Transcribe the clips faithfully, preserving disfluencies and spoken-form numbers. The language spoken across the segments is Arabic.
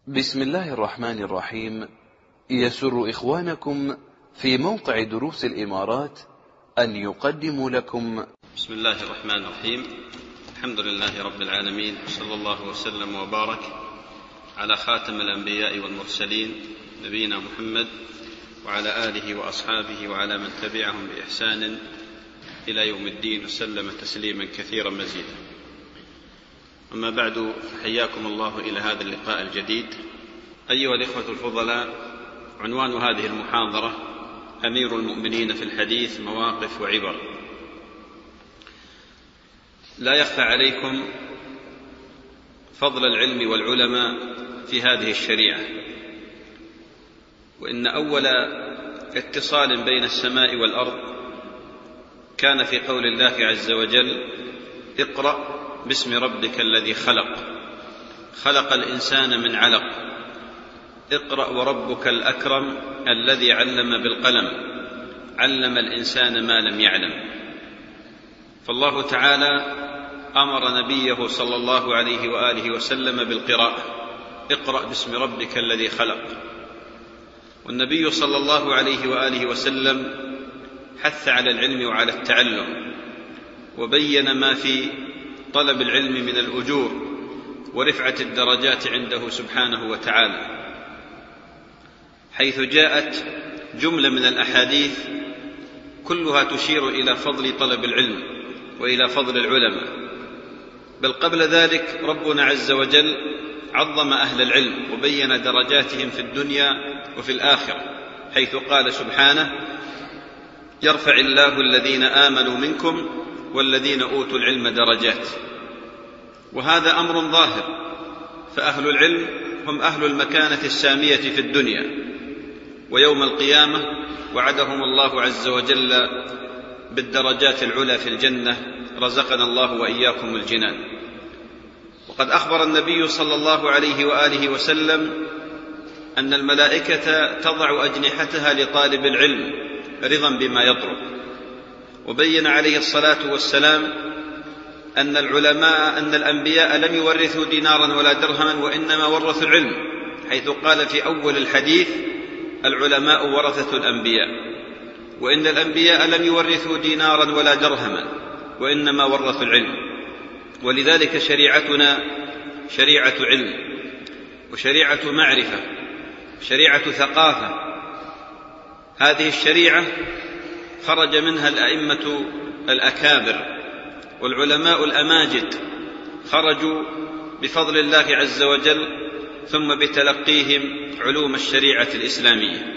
بسم الله الرحمن الرحيم. يسر إخوانكم في موقع دروس الإمارات أن يقدموا لكم بسم الله الرحمن الرحيم. الحمد لله رب العالمين، صلى الله وسلم وبارك على خاتم الأنبياء والمرسلين نبينا محمد وعلى آله وأصحابه وعلى من تبعهم بإحسان إلى يوم الدين وسلم تسليما كثيرا مزيدا. أما بعد، حياكم الله إلى هذا اللقاء الجديد. أيها الإخوة الفضلاء، عنوان هذه المحاضرة أمير المؤمنين في الحديث، مواقف وعبر. لا يخفى عليكم فضل العلم والعلماء في هذه الشريعة، وإن أول اتصال بين السماء والأرض كان في قول الله عز وجل: اقرأ باسم ربك الذي خلق خلق الإنسان من علق اقرأ وربك الأكرم الذي علم بالقلم علم الإنسان ما لم يعلم. فالله تعالى أمر نبيه صلى الله عليه وآله وسلم بالقراءة: اقرأ باسم ربك الذي خلق. والنبي صلى الله عليه وآله وسلم حث على العلم وعلى التعلم، وبين ما في طلب العلم من الأجور ورفعة الدرجات عنده سبحانه وتعالى، حيث جاءت جملة من الأحاديث كلها تشير إلى فضل طلب العلم وإلى فضل العلماء. بل قبل ذلك ربنا عز وجل عظم أهل العلم وبين درجاتهم في الدنيا وفي الآخرة، حيث قال سبحانه: يرفع الله الذين آمنوا منكم والذين أوتوا العلم درجات. وهذا أمر ظاهر، فأهل العلم هم أهل المكانة السامية في الدنيا، ويوم القيامة وعدهم الله عز وجل بالدرجات العلى في الجنة، رزقنا الله وإياكم الجنان. وقد أخبر النبي صلى الله عليه وآله وسلم أن الملائكة تضع أجنحتها لطالب العلم رضا بما يطلب. وبين عليه الصلاة والسلام أن العلماء أن الأنبياء لم يورثوا دينارا ولا درهما، وإنما ورثوا العلم، حيث قال في أول الحديث: العلماء ورثة الأنبياء. وإن الأنبياء لم يورثوا دينارا ولا درهما، وإنما ورثوا العلم. ولذلك شريعتنا شريعة علم، وشريعة معرفة، شريعة ثقافة. هذه الشريعة خرج منها الأئمة الأكابر والعلماء الأماجد، خرجوا بفضل الله عز وجل ثم بتلقيهم علوم الشريعة الإسلامية.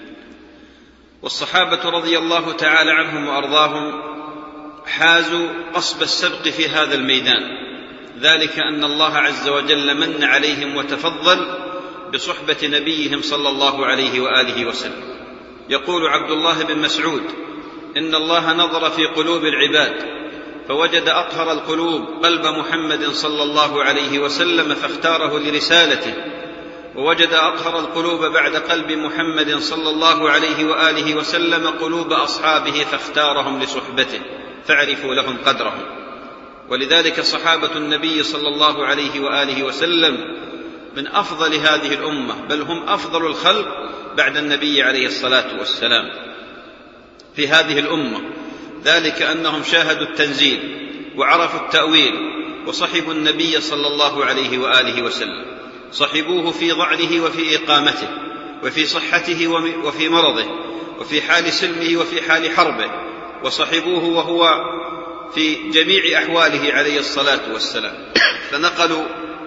والصحابة رضي الله تعالى عنهم وأرضاهم حازوا قصب السبق في هذا الميدان، ذلك أن الله عز وجل من عليهم وتفضل بصحبة نبيهم صلى الله عليه وآله وسلم. يقول عبد الله بن مسعود: إن الله نظر في قلوب العباد فوجد أطهر القلوب قلب محمد صلى الله عليه وسلم فاختاره لرسالته، ووجد أطهر القلوب بعد قلب محمد صلى الله عليه وآله وسلم قلوب أصحابه فاختارهم لصحبته، فاعرفوا لهم قدرهم. ولذلك صحابة النبي صلى الله عليه وآله وسلم من أفضل هذه الأمة، بل هم أفضل الخلق بعد النبي عليه الصلاة والسلام في هذه الأمة، ذلك أنهم شاهدوا التنزيل وعرفوا التأويل وصحبوا النبي صلى الله عليه وآله وسلم، صحبوه في ضعنه وفي إقامته وفي صحته وفي مرضه وفي حال سلمه وفي حال حربه، وصحبوه وهو في جميع أحواله عليه الصلاة والسلام. فنقلوا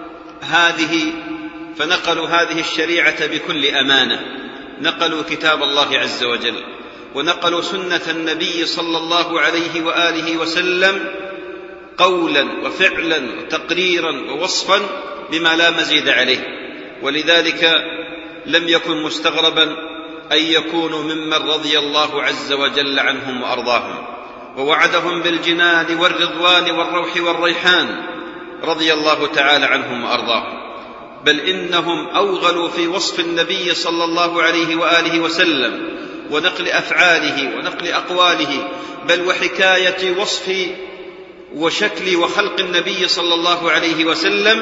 هذه فنقلوا هذه الشريعة بكل أمانة، نقلوا كتاب الله عز وجل، ونقلوا سنة النبي صلى الله عليه وآله وسلم قولا وفعلا وتقريرا ووصفا بما لا مزيد عليه. ولذلك لم يكن مستغربا أن يكونوا ممن رضي الله عز وجل عنهم وأرضاهم، ووعدهم بالجنان والرضوان والروح والريحان، رضي الله تعالى عنهم وأرضاهم. بل إنهم أوغلوا في وصف النبي صلى الله عليه وآله وسلم ونقل أفعاله ونقل أقواله، بل وحكاية وصف وشكل وخلق النبي صلى الله عليه وسلم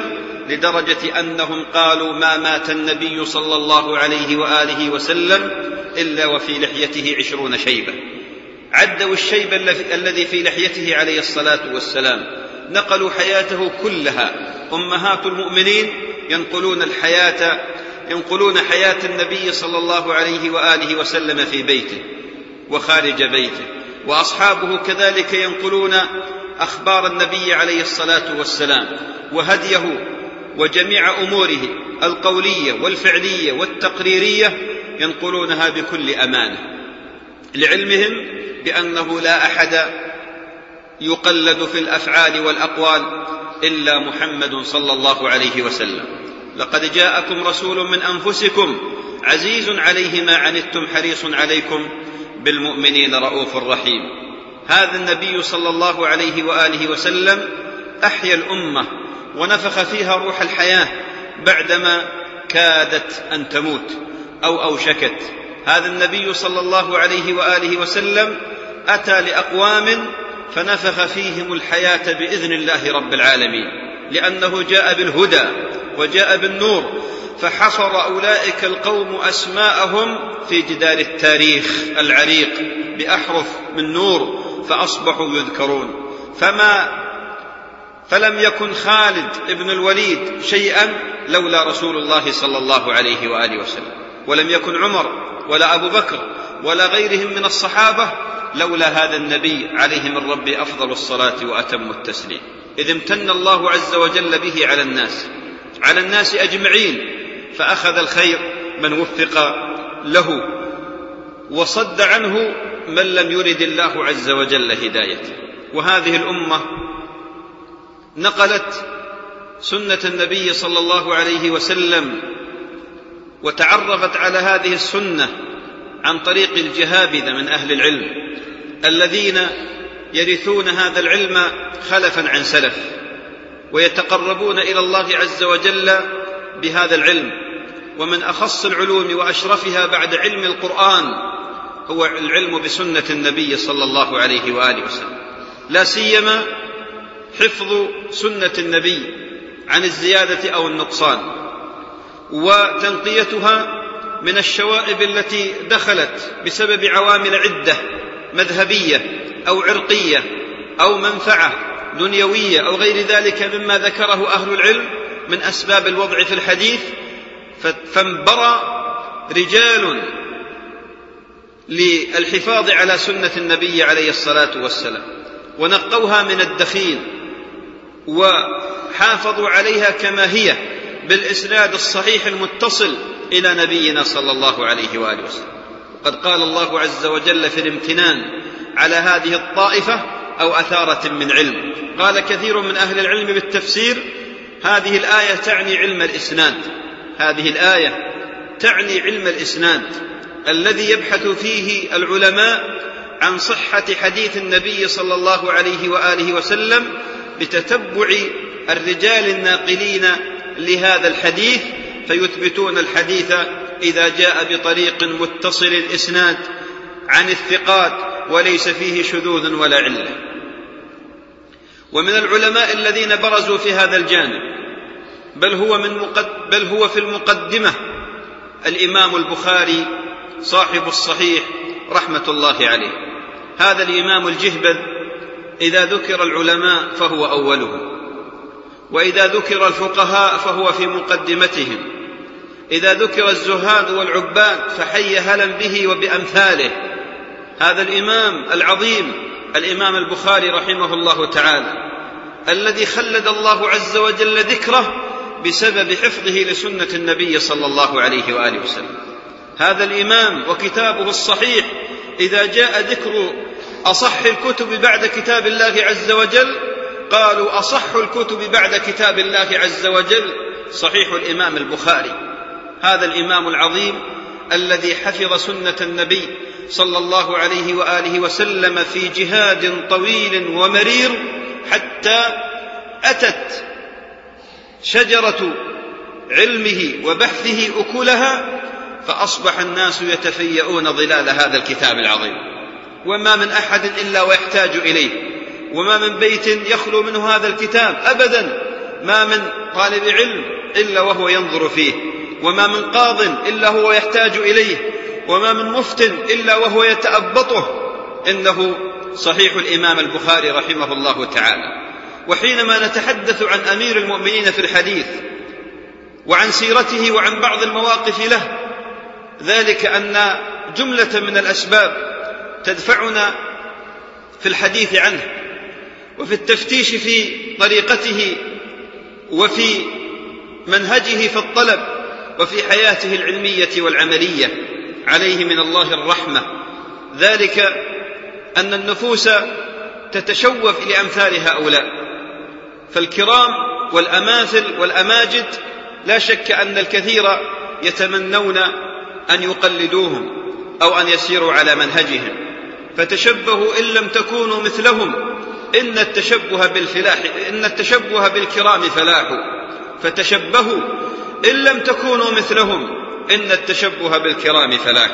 لدرجة أنهم قالوا ما مات النبي صلى الله عليه وآله وسلم إلا وفي لحيته عشرون شيبة. عدوا الشيب الذي في لحيته عليه الصلاة والسلام، نقلوا حياته كلها. أمهات المؤمنين ينقلون الحياة ينقلون حياة النبي صلى الله عليه وآله وسلم في بيته وخارج بيته، وأصحابه كذلك ينقلون أخبار النبي عليه الصلاة والسلام وهديه وجميع أموره القولية والفعلية والتقريرية ينقلونها بكل أمانة، لعلمهم بأنه لا أحد يقلد في الأفعال والأقوال إلا محمد صلى الله عليه وسلم. لقد جاءكم رسول من أنفسكم عزيز عليه ما عنتم حريص عليكم بالمؤمنين رؤوف رحيم. هذا النبي صلى الله عليه وآله وسلم أحيا الأمة ونفخ فيها روح الحياة بعدما كادت أن تموت أو أوشكت. هذا النبي صلى الله عليه وآله وسلم أتى لأقوام فنفخ فيهم الحياة بإذن الله رب العالمين، لأنه جاء بالهدى وجاء بالنور، فحفر أولئك القوم أسماءهم في جدار التاريخ العريق بأحرف من نور فأصبحوا يذكرون. فما فلم يكن خالد ابن الوليد شيئا لولا رسول الله صلى الله عليه وآله وسلم، ولم يكن عمر ولا أبو بكر ولا غيرهم من الصحابة لولا هذا النبي عليه من رب أفضل الصلاة وأتم التسليم. إذ امتن الله عز وجل به على الناس على الناس أجمعين، فأخذ الخير من وفق له وصد عنه من لم يرد الله عز وجل هدايته. وهذه الأمة نقلت سنة النبي صلى الله عليه وسلم وتعرفت على هذه السنة عن طريق الجهابذة من أهل العلم الذين يرثون هذا العلم خلفا عن سلف، ويتقربون إلى الله عز وجل بهذا العلم. ومن أخص العلوم وأشرفها بعد علم القرآن هو العلم بسنة النبي صلى الله عليه وآله وسلم، لا سيما حفظ سنة النبي عن الزيادة أو النقصان، وتنقيتها من الشوائب التي دخلت بسبب عوامل عدة مذهبية أو عرقية أو منفعة دنيوية أو غير ذلك مما ذكره أهل العلم من أسباب الوضع في الحديث. فانبرى رجال للحفاظ على سنة النبي عليه الصلاة والسلام ونقوها من الدخيل وحافظوا عليها كما هي بالإسناد الصحيح المتصل إلى نبينا صلى الله عليه وآله وسلم. قد قال الله عز وجل في الامتنان على هذه الطائفة أو أثارة من علم، قال كثير من أهل العلم بالتفسير هذه الآية تعني علم الإسناد هذه الآية تعني علم الإسناد الذي يبحث فيه العلماء عن صحة حديث النبي صلى الله عليه وآله وسلم بتتبع الرجال الناقلين لهذا الحديث، فيثبتون الحديث إذا جاء بطريق متصل الإسناد عن الثقات وليس فيه شذوذ ولا علة. ومن العلماء الذين برزوا في هذا الجانب بل هو, من مقد بل هو في المقدمة الإمام البخاري صاحب الصحيح رحمة الله عليه. هذا الإمام الجهبذ إذا ذكر العلماء فهو أولهم، وإذا ذكر الفقهاء فهو في مقدمتهم، إذا ذكر الزهاد والعباد فحي هلا به وبأمثاله. هذا الإمام العظيم الإمام البخاري رحمه الله تعالى الذي خلد الله عز وجل ذكره بسبب حفظه لسنة النبي صلى الله عليه وآله وسلم. هذا الإمام وكتابه الصحيح إذا جاء ذكر أصح الكتب بعد كتاب الله عز وجل قالوا أصح الكتب بعد كتاب الله عز وجل صحيح الإمام البخاري. هذا الإمام العظيم الذي حفظ سنة النبي صلى الله عليه وآله وسلم في جهاد طويل ومرير حتى أتت شجرة علمه وبحثه أكلها، فأصبح الناس يتفيئون ظلال هذا الكتاب العظيم، وما من أحد إلا ويحتاج إليه، وما من بيت يخلو منه هذا الكتاب أبدا ما من طالب علم إلا وهو ينظر فيه، وما من قاض إلا هو يحتاج إليه، وما من مفت إلا وهو يتأبطه. إنه صحيح الإمام البخاري رحمه الله تعالى. وحينما نتحدث عن أمير المؤمنين في الحديث وعن سيرته وعن بعض المواقف له، ذلك أن جملة من الأسباب تدفعنا في الحديث عنه وفي التفتيش في طريقته وفي منهجه في الطلب وفي حياته العلمية والعملية، عليه من الله الرحمة. ذلك أن النفوس تتشوف لأمثال هؤلاء، فالكرام والأماثل والأماجد لا شك أن الكثير يتمنون أن يقلدوهم أو أن يسيروا على منهجهم، فتشبهوا إن لم تكونوا مثلهم، إن التشبه بالفلاح إن التشبه بالكرام فلاح، فتشبهوا إن لم تكونوا مثلهم، إن التشبه بالكرام فلاح.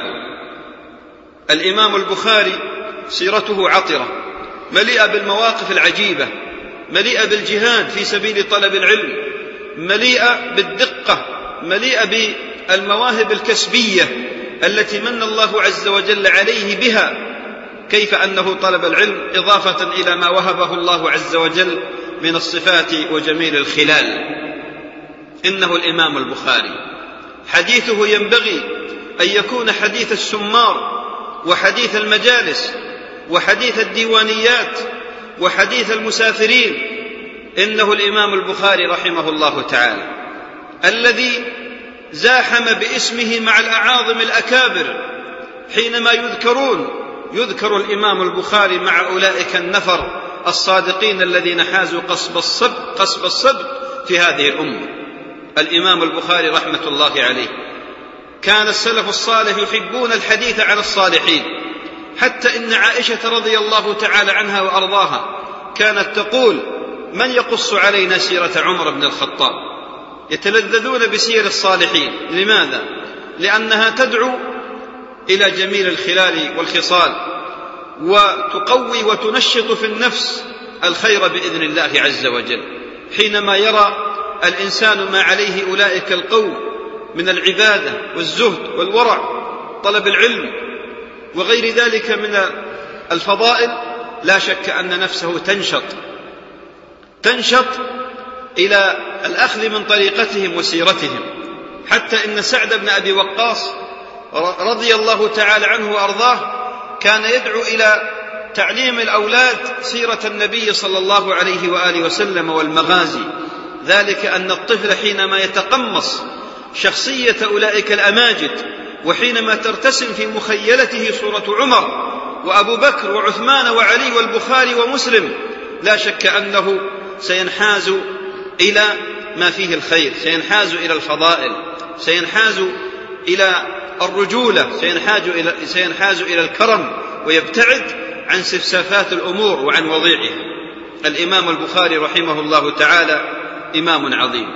الإمام البخاري سيرته عطرة، مليئة بالمواقف العجيبة، مليئة بالجهاد في سبيل طلب العلم، مليئة بالدقة، مليئة بالمواهب الكسبية التي من الله عز وجل عليه بها، كيف أنه طلب العلم إضافة إلى ما وهبه الله عز وجل من الصفات وجميل الخلال. إنه الإمام البخاري حديثه ينبغي أن يكون حديث السمار وحديث المجالس وحديث الديوانيات وحديث المسافرين. إنه الإمام البخاري رحمه الله تعالى الذي زاحم باسمه مع الأعاظم الأكابر، حينما يذكرون يذكر الإمام البخاري مع أولئك النفر الصادقين الذين حازوا قصب الصدق قصب الصدق في هذه الأمة. الإمام البخاري رحمة الله عليه كان السلف الصالح يحبون الحديث عن الصالحين، حتى إن عائشة رضي الله تعالى عنها وأرضاها كانت تقول: من يقص علينا سيرة عمر بن الخطاب؟ يتلذذون بسير الصالحين. لماذا؟ لأنها تدعو إلى جميل الخلال والخصال، وتقوي وتنشط في النفس الخير بإذن الله عز وجل. حينما يرى الإنسان ما عليه أولئك القوم من العبادة والزهد والورع، طلب العلم وغير ذلك من الفضائل، لا شك أن نفسه تنشط تنشط إلى الأخذ من طريقتهم وسيرتهم. حتى إن سعد بن أبي وقاص رضي الله تعالى عنه وأرضاه كان يدعو إلى تعليم الأولاد سيرة النبي صلى الله عليه وآله وسلم والمغازي. ذلك أن الطفل حينما يتقمص شخصية أولئك الأماجد، وحينما ترتسم في مخيلته صورة عمر وأبو بكر وعثمان وعلي والبخاري ومسلم، لا شك أنه سينحاز إلى ما فيه الخير، سينحاز إلى الفضائل، سينحاز إلى الرجولة، سينحاز إلى, سينحاز إلى الكرم، ويبتعد عن سفسافات الأمور وعن وضيعها. الإمام البخاري رحمه الله تعالى إمام عظيم،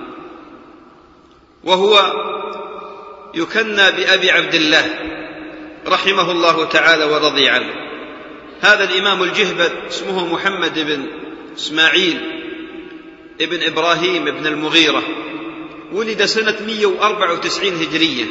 وهو يكنى بأبي عبد الله رحمه الله تعالى ورضي عنه. هذا الإمام الجهبذ اسمه محمد بن إسماعيل ابن إبراهيم ابن المغيرة، ولد سنة مئة وأربعة وتسعين هجرية،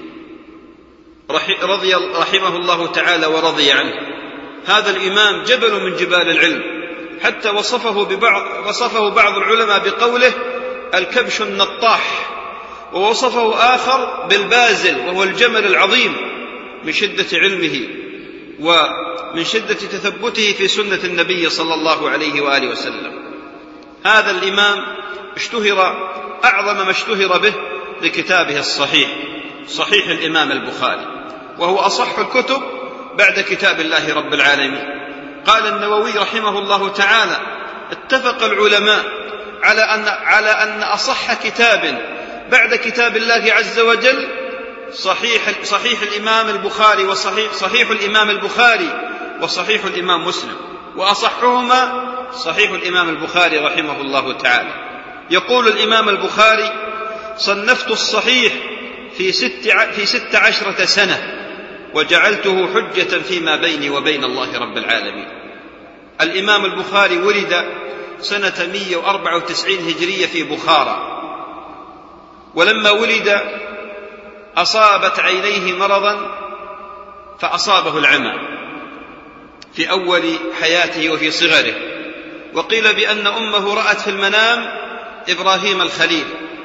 رضي رحمه الله تعالى ورضي عنه. هذا الإمام جبل من جبال العلم، حتى وصفه ببعض وصفه بعض العلماء بقوله الكبش النطاح، ووصفه آخر بالبازل، وهو الجمل العظيم، من شدة علمه ومن شدة تثبته في سنة النبي صلى الله عليه وآله وسلم. هذا الإمام اشتهر أعظم ما اشتهر به لكتابه الصحيح، صحيح الإمام البخاري، وهو أصح الكتب بعد كتاب الله رب العالمين. قال النووي رحمه الله تعالى: اتفق العلماء على أن, على أن أصح كتاب بعد كتاب الله عز وجل صحيح, صحيح الإمام البخاري وصحيح صحيح الإمام البخاري وصحيح الإمام مسلم، وأصحهما صحيح الإمام البخاري رحمه الله تعالى. يقول الإمام البخاري: صنفت الصحيح في ست, في ست عشرة سنة، وجعلته حجة فيما بيني وبين الله رب العالمين. الإمام البخاري ولد سنة مئة وأربعة وتسعين هجرية في بخارى، ولما ولد أصابت عينيه مرضا فأصابه العمى في أول حياته وفي صغره. وقيل بأن أمه رأت في المنام إبراهيم الخليل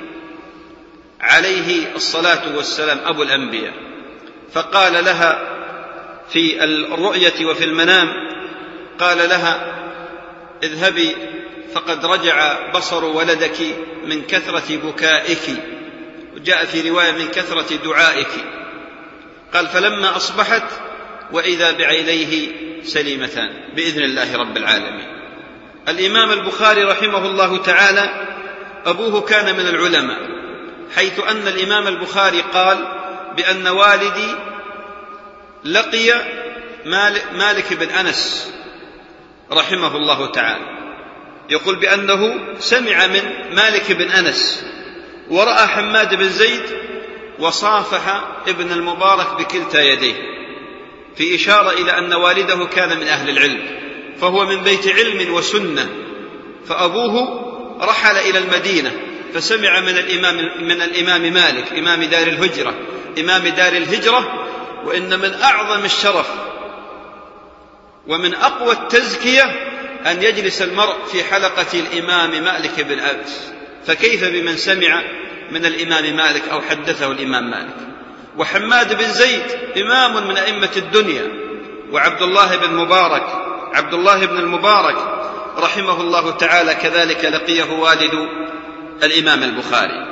عليه الصلاة والسلام أبو الأنبياء، فقال لها في الرؤية وفي المنام، قال لها اذهبي فقد رجع بصر ولدك من كثرة بكائك، وجاء في رواية من كثرة دعائك. قال فلما أصبحت وإذا بعينيه سليمتان بإذن الله رب العالمين. الإمام البخاري رحمه الله تعالى أبوه كان من العلماء، حيث أن الإمام البخاري قال بأن والدي لقي مالك بن أنس رحمه الله تعالى، يقول بأنه سمع من مالك بن أنس ورأى حماد بن زيد وصافح ابن المبارك بكلتا يديه، في إشارة إلى أن والده كان من أهل العلم، فهو من بيت علم وسنة. فأبوه رحل إلى المدينة فسمع من الإمام, من الإمام مالك إمام دار الهجرة إمام دار الهجرة وإن من أعظم الشرف ومن أقوى التزكية أن يجلس المرء في حلقة الإمام مالك بن أنس، فكيف بمن سمع من الإمام مالك أو حدثه الإمام مالك. وحماد بن زيد إمام من أئمة الدنيا، وعبد الله بن مبارك عبد الله بن المبارك رحمه الله تعالى كذلك لقيه والد الإمام البخاري.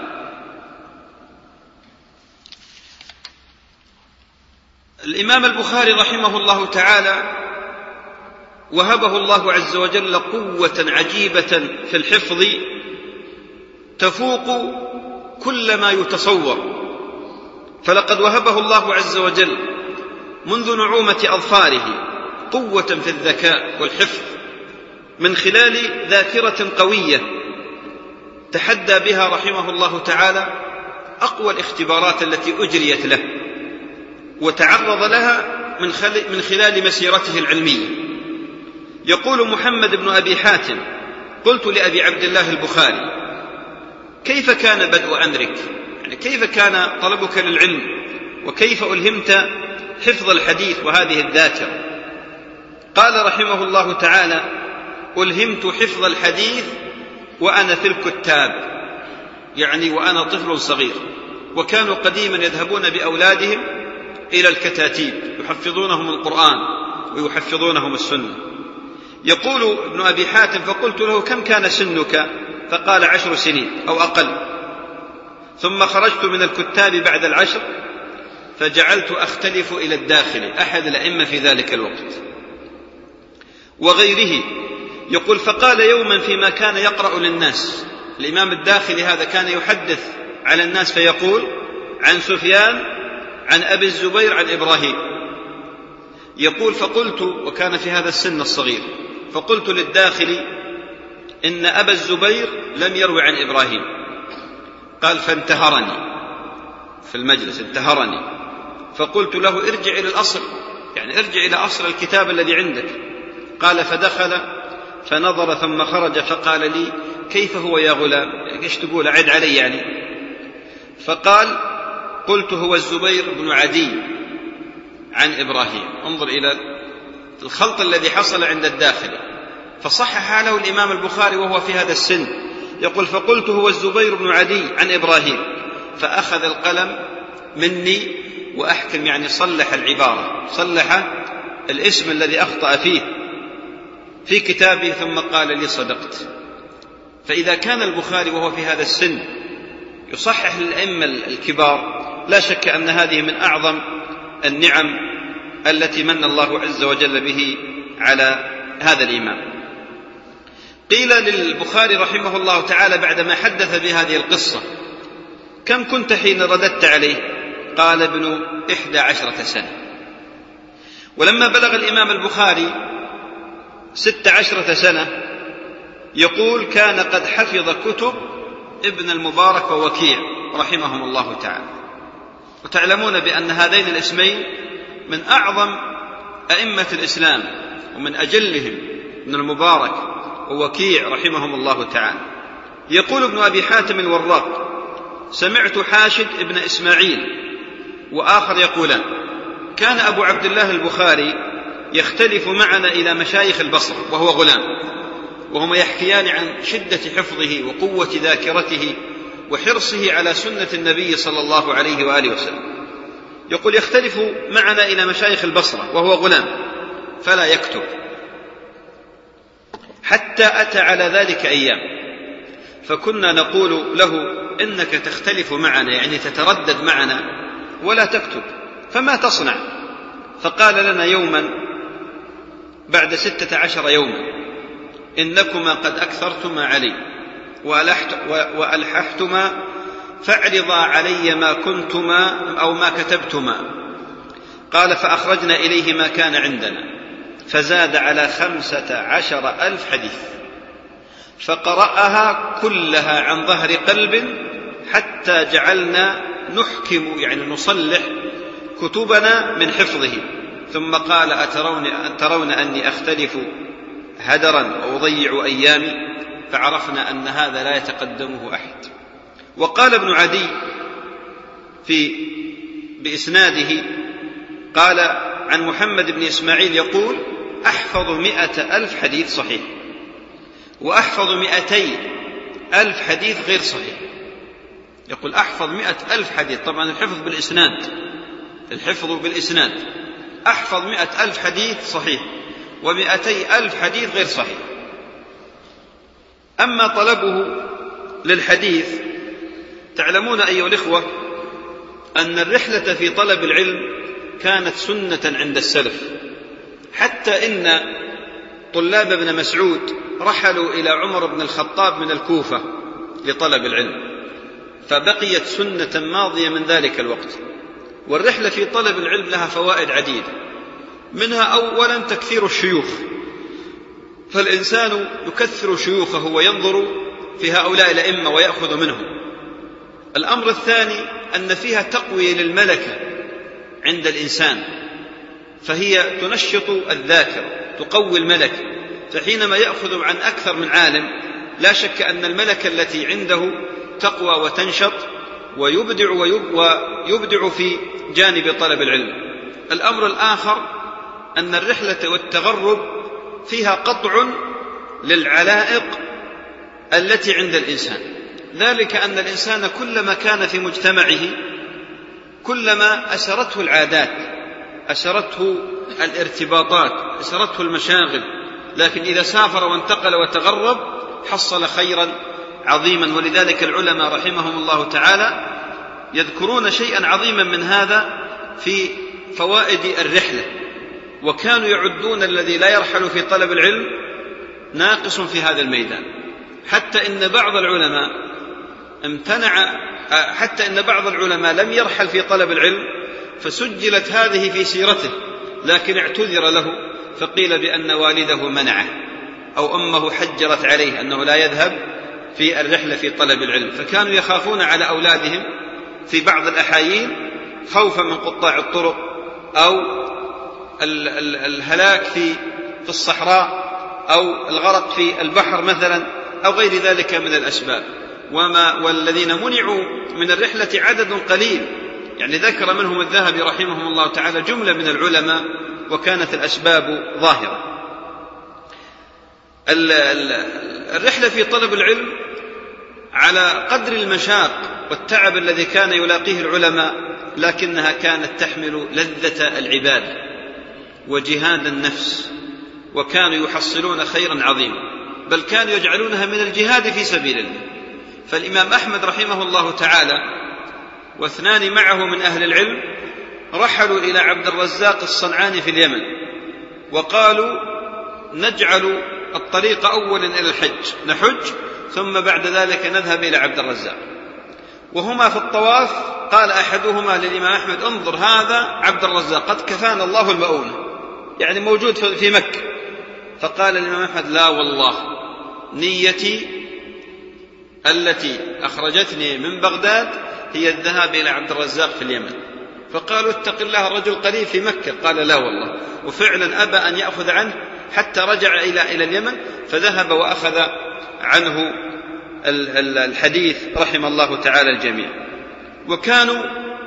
الإمام البخاري رحمه الله تعالى وهبه الله عز وجل قوة عجيبة في الحفظ تفوق كل ما يتصور، فلقد وهبه الله عز وجل منذ نعومة أظفاره قوة في الذكاء والحفظ من خلال ذاكرة قوية تحدى بها رحمه الله تعالى أقوى الاختبارات التي أجريت له وتعرض لها من خلال مسيرته العلمية. يقول محمد بن أبي حاتم قلت لأبي عبد الله البخاري كيف كان بدء أمرك، يعني كيف كان طلبك للعلم وكيف ألهمت حفظ الحديث وهذه الذاكرة؟ قال رحمه الله تعالى ألهمت حفظ الحديث وأنا في الكتاب، يعني وأنا طفل صغير، وكانوا قديما يذهبون بأولادهم إلى الكتاتيب يحفظونهم القرآن ويحفظونهم السنة. يقول ابن أبي حاتم فقلت له كم كان سنك؟ فقال عشر سنين أو أقل، ثم خرجت من الكتاب بعد العشر فجعلت أختلف إلى الداخل أحد الأئمة في ذلك الوقت وغيره. يقول فقال يوما فيما كان يقرأ للناس، الإمام الداخلي هذا كان يحدث على الناس فيقول عن سفيان عن أبي الزبير عن إبراهيم. يقول فقلت وكان في هذا السن الصغير فقلت للداخلي إن أبا الزبير لم يروي عن إبراهيم. قال فانتهرني في المجلس انتهرني، فقلت له ارجع إلى الأصل، يعني ارجع إلى أصل الكتاب الذي عندك. قال فدخل فنظر ثم خرج فقال لي كيف هو يا غلام؟ يعني ايش تقول أعد علي يعني؟ فقال قلت هو الزبير بن عدي عن إبراهيم. انظر إلى الخلط الذي حصل عند الداخل، فصحح له الإمام البخاري وهو في هذا السن. يقول فقلت هو الزبير بن عدي عن إبراهيم، فأخذ القلم مني وأحكم، يعني صلح العبارة، صلح الاسم الذي أخطأ فيه في كتابه، ثم قال لي صدقت. فإذا كان البخاري وهو في هذا السن يصحح للأئمة الكبار، لا شك أن هذه من أعظم النعم التي من الله عز وجل به على هذا الإمام. قيل للبخاري رحمه الله تعالى بعدما حدث بهذه القصة كم كنت حين رددت عليه؟ قال ابن إحدى عشرة سنة. ولما بلغ الإمام البخاري ست عشرة سنة يقول كان قد حفظ كتب ابن المبارك ووكيع رحمهم الله تعالى. وتعلمون بأن هذين الاسمين من أعظم أئمة الإسلام ومن أجلهم ابن المبارك ووكيع رحمهم الله تعالى. يقول ابن أبي حاتم الوراق: سمعت حاشد ابن إسماعيل وآخر يقولان: كان أبو عبد الله البخاري يختلف معنا إلى مشايخ البصرة وهو غلام، وهما يحكيان عن شدة حفظه وقوة ذاكرته وحرصه على سنة النبي صلى الله عليه وآله وسلم. يقول: يختلف معنا إلى مشايخ البصرة وهو غلام فلا يكتب، حتى أتى على ذلك أيام، فكنا نقول له: إنك تختلف معنا، يعني تتردد معنا ولا تكتب، فما تصنع؟ فقال لنا يوما بعد ستة عشر يوما: إنكما قد أكثرتما علي وألححتما، فاعرضا علي ما كنتما أو ما كتبتما. قال: فأخرجنا إليه ما كان عندنا، فزاد على خمسة عشر ألف حديث، فقرأها كلها عن ظهر قلب، حتى جعلنا نحكم، يعني نصلح كتبنا من حفظه. ثم قال: أترون, أترون أني أختلف هدرا وأضيع أيامي؟ فعرفنا أن هذا لا يتقدمه أحد. وقال ابن عدي في بإسناده، قال عن محمد بن إسماعيل يقول: أحفظ مئة ألف حديث صحيح، وأحفظ مئتي ألف حديث غير صحيح. يقول: أحفظ مئة ألف حديث، طبعا الحفظ بالإسناد، الحفظ بالإسناد، أحفظ مئة ألف حديث صحيح ومئتي ألف حديث غير صحيح. أما طلبه للحديث، تعلمون أيها الإخوة أن الرحلة في طلب العلم كانت سنة عند السلف، حتى إن طلاب ابن مسعود رحلوا إلى عمر بن الخطاب من الكوفة لطلب العلم، فبقيت سنة ماضية من ذلك الوقت. والرحلة في طلب العلم لها فوائد عديدة، منها أولا تكثير الشيوخ، فالإنسان يكثر شيوخه وينظر في هؤلاء الأئمة ويأخذ منهم. الأمر الثاني أن فيها تقوية للملكة عند الإنسان، فهي تنشط الذاكرة، تقوي الملكة، فحينما يأخذ عن أكثر من عالم لا شك أن الملكة التي عنده تقوى وتنشط ويبدع, ويبدع في جانب طلب العلم. الأمر الآخر أن الرحلة والتغرب فيها قطع للعلائق التي عند الإنسان، ذلك أن الإنسان كلما كان في مجتمعه كلما أسرته العادات، أسرته الارتباطات، أسرته المشاغل، لكن إذا سافر وانتقل وتغرب حصل خيرا عظيما. ولذلك العلماء رحمهم الله تعالى يذكرون شيئا عظيما من هذا في فوائد الرحلة، وكانوا يعدون الذي لا يرحل في طلب العلم ناقص في هذا الميدان، حتى إن بعض العلماء امتنع، حتى إن بعض العلماء لم يرحل في طلب العلم، فسجلت هذه في سيرته، لكن اعتذر له فقيل بأن والده منعه أو أمه حجرت عليه أنه لا يذهب في الرحلة في طلب العلم، فكانوا يخافون على أولادهم في بعض الأحايين خوفا من قطاع الطرق أو الهلاك في في الصحراء أو الغرق في البحر مثلا أو غير ذلك من الأسباب. وما والذين منعوا من الرحلة عدد قليل، يعني ذكر منهم الذهبي رحمه الله تعالى جملة من العلماء، وكانت الأسباب ظاهرة. الرحلة في طلب العلم على قدر المشاق والتعب الذي كان يلاقيه العلماء، لكنها كانت تحمل لذة العبادة وجهاد النفس، وكانوا يحصلون خيرا عظيما، بل كانوا يجعلونها من الجهاد في سبيل الله. فالإمام أحمد رحمه الله تعالى واثنان معه من أهل العلم رحلوا إلى عبد الرزاق الصنعاني في اليمن، وقالوا: نجعل الطريق أولا إلى الحج، نحج ثم بعد ذلك نذهب إلى عبد الرزاق. وهما في الطواف قال أحدهما للإمام أحمد: انظر هذا عبد الرزاق قد كفانا الله المؤونة، يعني موجود في مكة. فقال الإمام أحمد: لا والله، نيتي التي أخرجتني من بغداد هي الذهاب إلى عبد الرزاق في اليمن. فقالوا: اتق الله، الرجل قريب في مكة. قال: لا والله. وفعلا أبى أن يأخذ عنه حتى رجع إلى إلى اليمن، فذهب وأخذ عنه الحديث رحم الله تعالى الجميع. وكانوا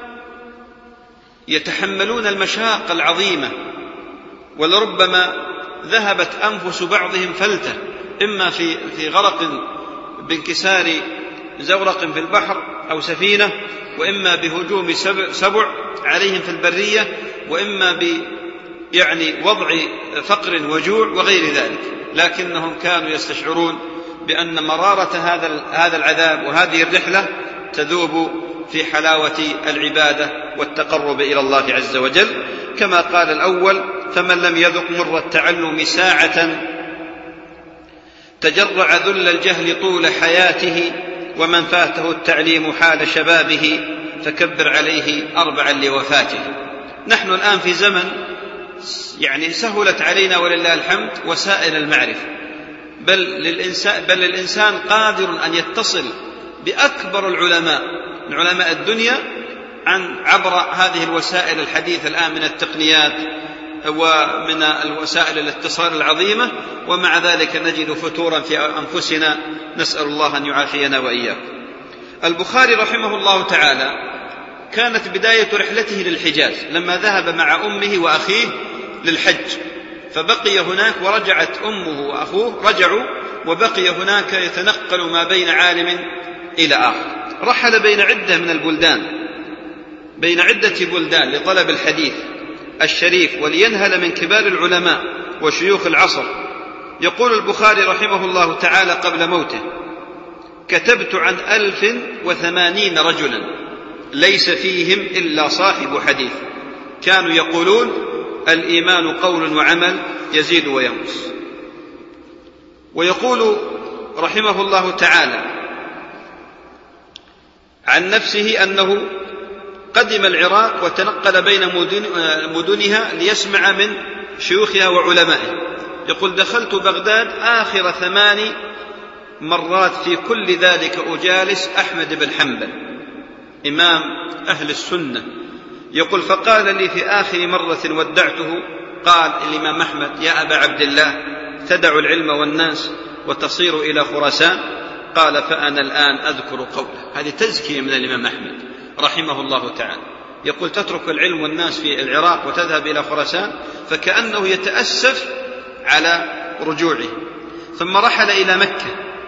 يتحملون المشاق العظيمة، ولربما ذهبت أنفس بعضهم فلتة، إما في في غرق بانكسار زورق في البحر أو سفينة، وإما بهجوم سبع عليهم في البرية، وإما ب يعني وضع فقر وجوع وغير ذلك، لكنهم كانوا يستشعرون بأن مرارة هذا هذا العذاب وهذه الرحلة تذوب في حلاوة العبادة والتقرب إلى الله عز وجل، كما قال الأول: فمن لم يذق مر التعلم ساعة تجرع ذل الجهل طول حياته، ومن فاته التعليم حال شبابه فكبر عليه أربعا لوفاته. نحن الآن في زمن يعني سهلت علينا ولله الحمد وسائل المعرفة، بل للإنسان, بل للإنسان قادر أن يتصل بأكبر العلماء من علماء الدنيا عن عبر هذه الوسائل الحديثة الآن من التقنيات ومن الوسائل الاتصال العظيمة، ومع ذلك نجد فتورا في أنفسنا، نسأل الله أن يعافينا وإياكم. البخاري رحمه الله تعالى كانت بداية رحلته للحجاز لما ذهب مع أمه وأخيه للحج، فبقي هناك، ورجعت أمه وأخوه رجعوا، وبقي هناك يتنقل ما بين عالم إلى آخر. رحل بين عدة من البلدان بين عدة بلدان لطلب الحديث الشريف ولينهل من كبار العلماء وشيوخ العصر. يقول البخاري رحمه الله تعالى قبل موته: كتبت عن ألف وثمانين رجلا ليس فيهم إلا صاحب حديث، كانوا يقولون الإيمان قول وعمل يزيد وينقص. ويقول رحمه الله تعالى عن نفسه أنه قدم العراق وتنقل بين مدنها ليسمع من شيوخها وعلمائها. يقول: دخلت بغداد آخر ثمان مرات، في كل ذلك أجالس أحمد بن حنبل إمام أهل السنة. يقول: فقال لي في آخر مرة ودعته، قال الإمام أحمد: يا أبا عبد الله، تدع العلم والناس وتصير إلى خراسان؟ قال: فأنا الآن أذكر قوله. هذه تزكية من الإمام أحمد رحمه الله تعالى. يقول: تترك العلم والناس في العراق وتذهب إلى خراسان، فكأنه يتأسف على رجوعه. ثم رحل إلى مكة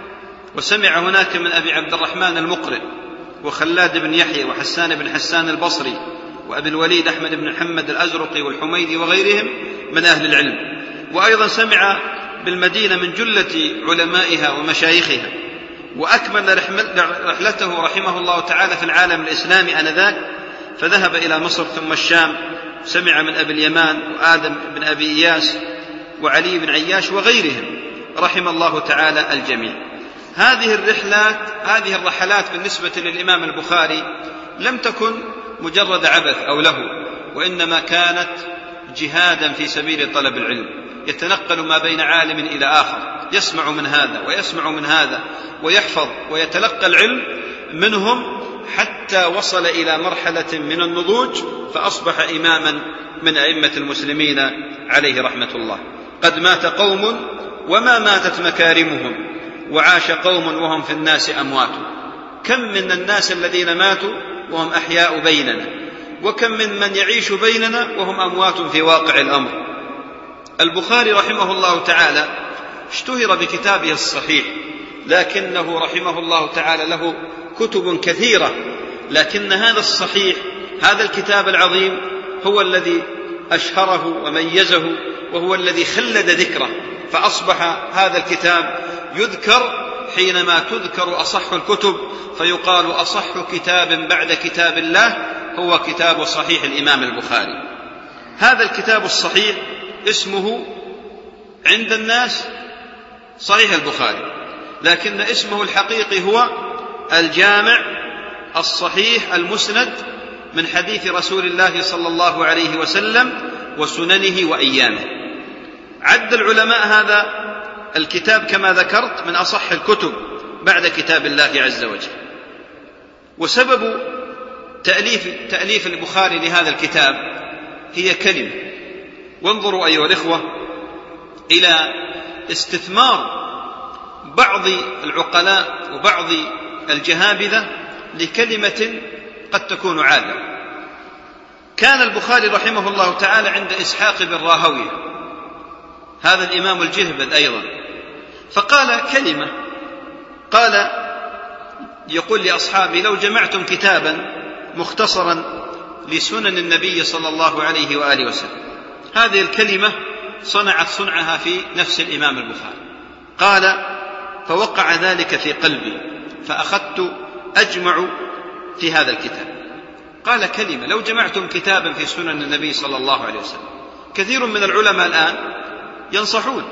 وسمع هناك من أبي عبد الرحمن المقرئ وخلاد بن يحيى وحسان بن حسان البصري وأبي الوليد أحمد بن محمد الأزرقي والحميدي وغيرهم من أهل العلم. وأيضا سمع بالمدينة من جلة علمائها ومشايخها. وأكمل رحلته رحمه الله تعالى في العالم الإسلامي آنذاك، فذهب إلى مصر ثم الشام، سمع من أبي اليمان وآدم بن أبي إياس وعلي بن عياش وغيرهم رحم الله تعالى الجميع. هذه الرحلات هذه الرحلات بالنسبة للإمام البخاري لم تكن مجرد عبث أو له، وإنما كانت جهادا في سبيل طلب العلم، يتنقل ما بين عالم إلى آخر، يسمع من هذا ويسمع من هذا ويحفظ ويتلقى العلم منهم، حتى وصل إلى مرحلة من النضوج، فأصبح إماما من أئمة المسلمين عليه رحمة الله. قد مات قوم وما ماتت مكارمهم، وعاش قوم وهم في الناس أموات. كم من الناس الذين ماتوا وهم أحياء بيننا، وكم من من يعيش بيننا وهم أموات في واقع الأمر. البخاري رحمه الله تعالى اشتهر بكتابه الصحيح، لكنه رحمه الله تعالى له كتب كثيرة، لكن هذا الصحيح هذا الكتاب العظيم هو الذي أشهره وميزه، وهو الذي خلد ذكره، فأصبح هذا الكتاب يذكر حينما تذكر أصح الكتب، فيقال أصح كتاب بعد كتاب الله هو كتاب صحيح الإمام البخاري. هذا الكتاب الصحيح اسمه عند الناس صحيح البخاري، لكن اسمه الحقيقي هو الجامع الصحيح المسند من حديث رسول الله صلى الله عليه وسلم وسننه وأيامه. عد العلماء هذا الكتاب كما ذكرت من أصح الكتب بعد كتاب الله عز وجل. وسبب تأليف, تأليف البخاري لهذا الكتاب هي كلمة. وانظروا أيها الإخوة إلى استثمار بعض العقلاء وبعض الجهابذة لكلمة قد تكون عادة. كان البخاري رحمه الله تعالى عند إسحاق بن راهويه، هذا الإمام الجهبذ أيضا، فقال كلمة، قال يقول لأصحابه: لو جمعتم كتابا مختصرا لسنن النبي صلى الله عليه وآله وسلم. هذه الكلمة صنعت صنعها في نفس الإمام البخاري. قال: فوقع ذلك في قلبي فأخذت أجمع في هذا الكتاب. قال كلمة: لو جمعتم كتابا في سنن النبي صلى الله عليه وسلم. كثير من العلماء الآن ينصحون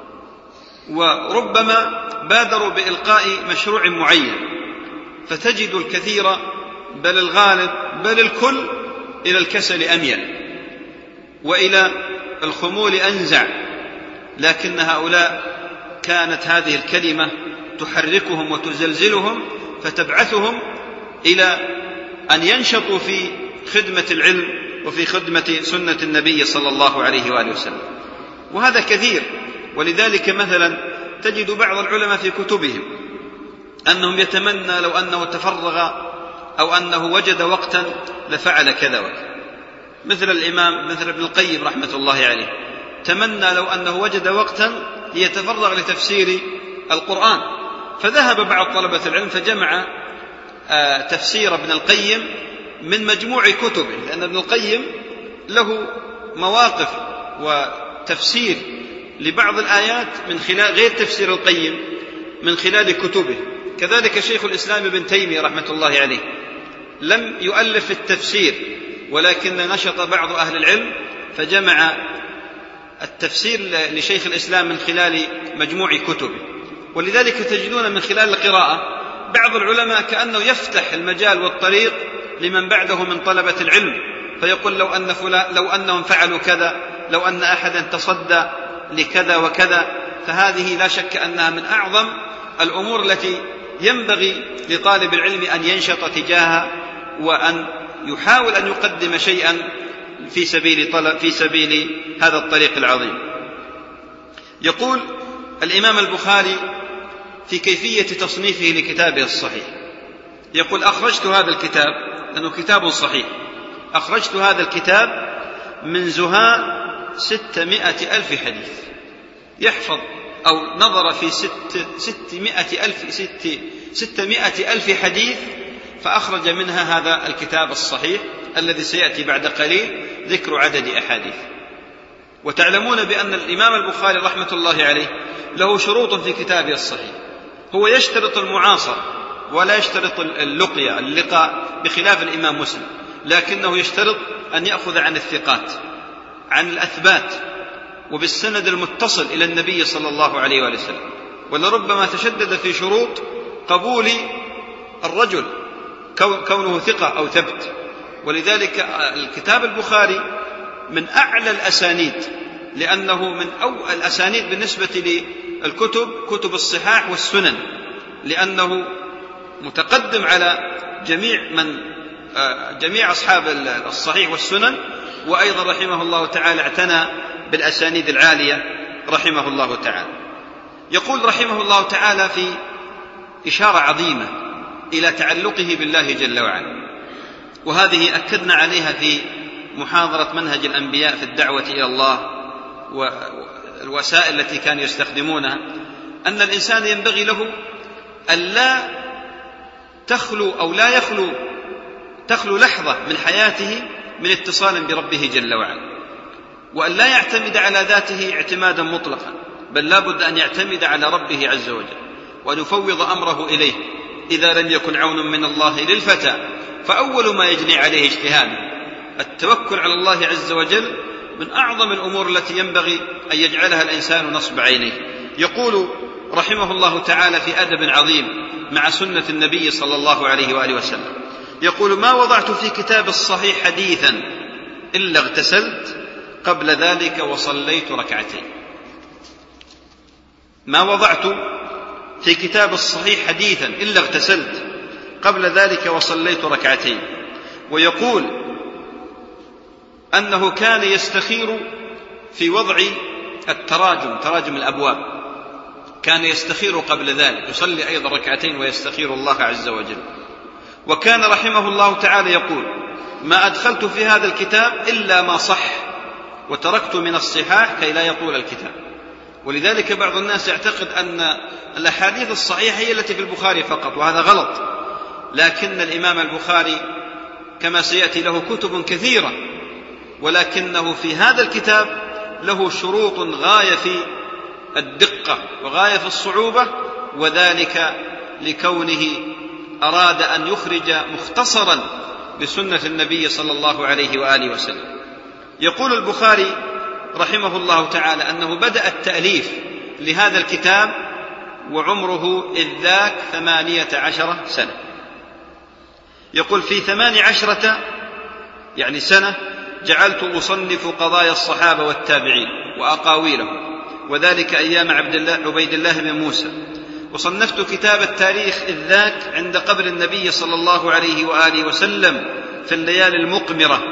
وربما بادروا بإلقاء مشروع معين، فتجد الكثير بل الغالب بل الكل إلى الكسل أميل وإلى الخمول أنزع، لكن هؤلاء كانت هذه الكلمة تحركهم وتزلزلهم فتبعثهم إلى أن ينشطوا في خدمة العلم وفي خدمة سنة النبي صلى الله عليه وآله وسلم. وهذا كثير، ولذلك مثلا تجد بعض العلماء في كتبهم أنهم يتمنى لو أنه تفرغ أو أنه وجد وقتا لفعل كذا وكذا، مثل الإمام مثل ابن القيم رحمة الله عليه تمنى لو أنه وجد وقتا ليتفرغ لتفسير القرآن، فذهب بعض طلبة العلم فجمع تفسير ابن القيم من مجموع كتبه، لأن ابن القيم له مواقف وتفسير لبعض الآيات من خلال غير تفسير القيم من خلال كتبه. كذلك شيخ الإسلام ابن تيمية رحمة الله عليه لم يؤلف في التفسير، ولكن نشط بعض أهل العلم فجمع التفسير لشيخ الإسلام من خلال مجموع كتبه. ولذلك تجدون من خلال القراءة بعض العلماء كأنه يفتح المجال والطريق لمن بعده من طلبة العلم، فيقول لو أن فلان لو أنهم فعلوا كذا، لو أن أحدا تصدى لكذا وكذا. فهذه لا شك أنها من أعظم الأمور التي ينبغي لطالب العلم أن ينشط تجاهها، وأن يحاول أن يقدم شيئا في سبيل طلب في سبيل هذا الطريق العظيم. يقول الإمام البخاري في كيفية تصنيفه لكتابه الصحيح، يقول: أخرجت هذا الكتاب، لأنه كتاب صحيح، أخرجت هذا الكتاب من زهاء ستمائة ألف حديث. يحفظ أو نظر في ست ستمائة ألف ست ستمائة ألف حديث، فأخرج منها هذا الكتاب الصحيح الذي سيأتي بعد قليل ذكر عدد أحاديث. وتعلمون بأن الإمام البخاري رحمة الله عليه له شروط في كتابه الصحيح، هو يشترط المعاصرة ولا يشترط اللقية اللقاء بخلاف الإمام مسلم، لكنه يشترط أن يأخذ عن الثقات عن الأثبات وبالسند المتصل إلى النبي صلى الله عليه وآله وسلم. ولربما تشدد في شروط قبول الرجل كونه ثقة أو ثبت. ولذلك الكتاب البخاري من أعلى الأسانيد، لأنه من أول الأسانيد بالنسبة للكتب كتب الصحاح والسنن، لأنه متقدم على جميع من جميع أصحاب الصحيح والسنن. وأيضا رحمه الله تعالى اعتنى بالأسانيد العالية رحمه الله تعالى. يقول رحمه الله تعالى في إشارة عظيمة إلى تعلقه بالله جل وعلا، وهذه أكدنا عليها في محاضرة منهج الأنبياء في الدعوة إلى الله والوسائل التي كانوا يستخدمونها، أن الإنسان ينبغي له أن لا تخلو أو لا يخلو تخلو لحظة من حياته من اتصال بربه جل وعلا، وأن لا يعتمد على ذاته اعتمادا مطلقا، بل لا بد أن يعتمد على ربه عز وجل وأن يفوض أمره إليه إذا لم يكن عون من الله للفتى، فأول ما يجني عليه اجتهاده. التوكل على الله عز وجل من أعظم الأمور التي ينبغي أن يجعلها الإنسان نصب عينيه. يقول رحمه الله تعالى في أدب عظيم مع سنة النبي صلى الله عليه وآله وسلم، يقول: ما وضعت في كتاب الصحيح حديثا إلا اغتسلت قبل ذلك وصليت ركعتين. ما وضعت في كتاب الصحيح حديثا إلا اغتسلت قبل ذلك وصليت ركعتين. ويقول أنه كان يستخير في وضع التراجم، تراجم الأبواب، كان يستخير قبل ذلك، يصلي أيضا ركعتين ويستخير الله عز وجل. وكان رحمه الله تعالى يقول: ما أدخلت في هذا الكتاب إلا ما صح، وتركت من الصحاح كي لا يطول الكتاب. ولذلك بعض الناس يعتقد أن الأحاديث الصحيحة هي التي في البخاري فقط، وهذا غلط. لكن الإمام البخاري كما سيأتي له كتب كثيرة، ولكنه في هذا الكتاب له شروط غاية في الدقة وغاية في الصعوبة، وذلك لكونه أراد أن يخرج مختصرا بسنة النبي صلى الله عليه وآله وسلم. يقول البخاري رحمه الله تعالى أنه بدأ التأليف لهذا الكتاب وعمره إذ ذاك ثمانية عشر سنة. يقول: في ثمان عشرة يعني سنة جعلت أصنف قضايا الصحابة والتابعين وأقاويلهم، وذلك أيام عبد الله عبيد الله بن موسى. وصنفت كتاب التاريخ إذ ذاك عند قبر النبي صلى الله عليه وآله وسلم في الليالي المقمرة.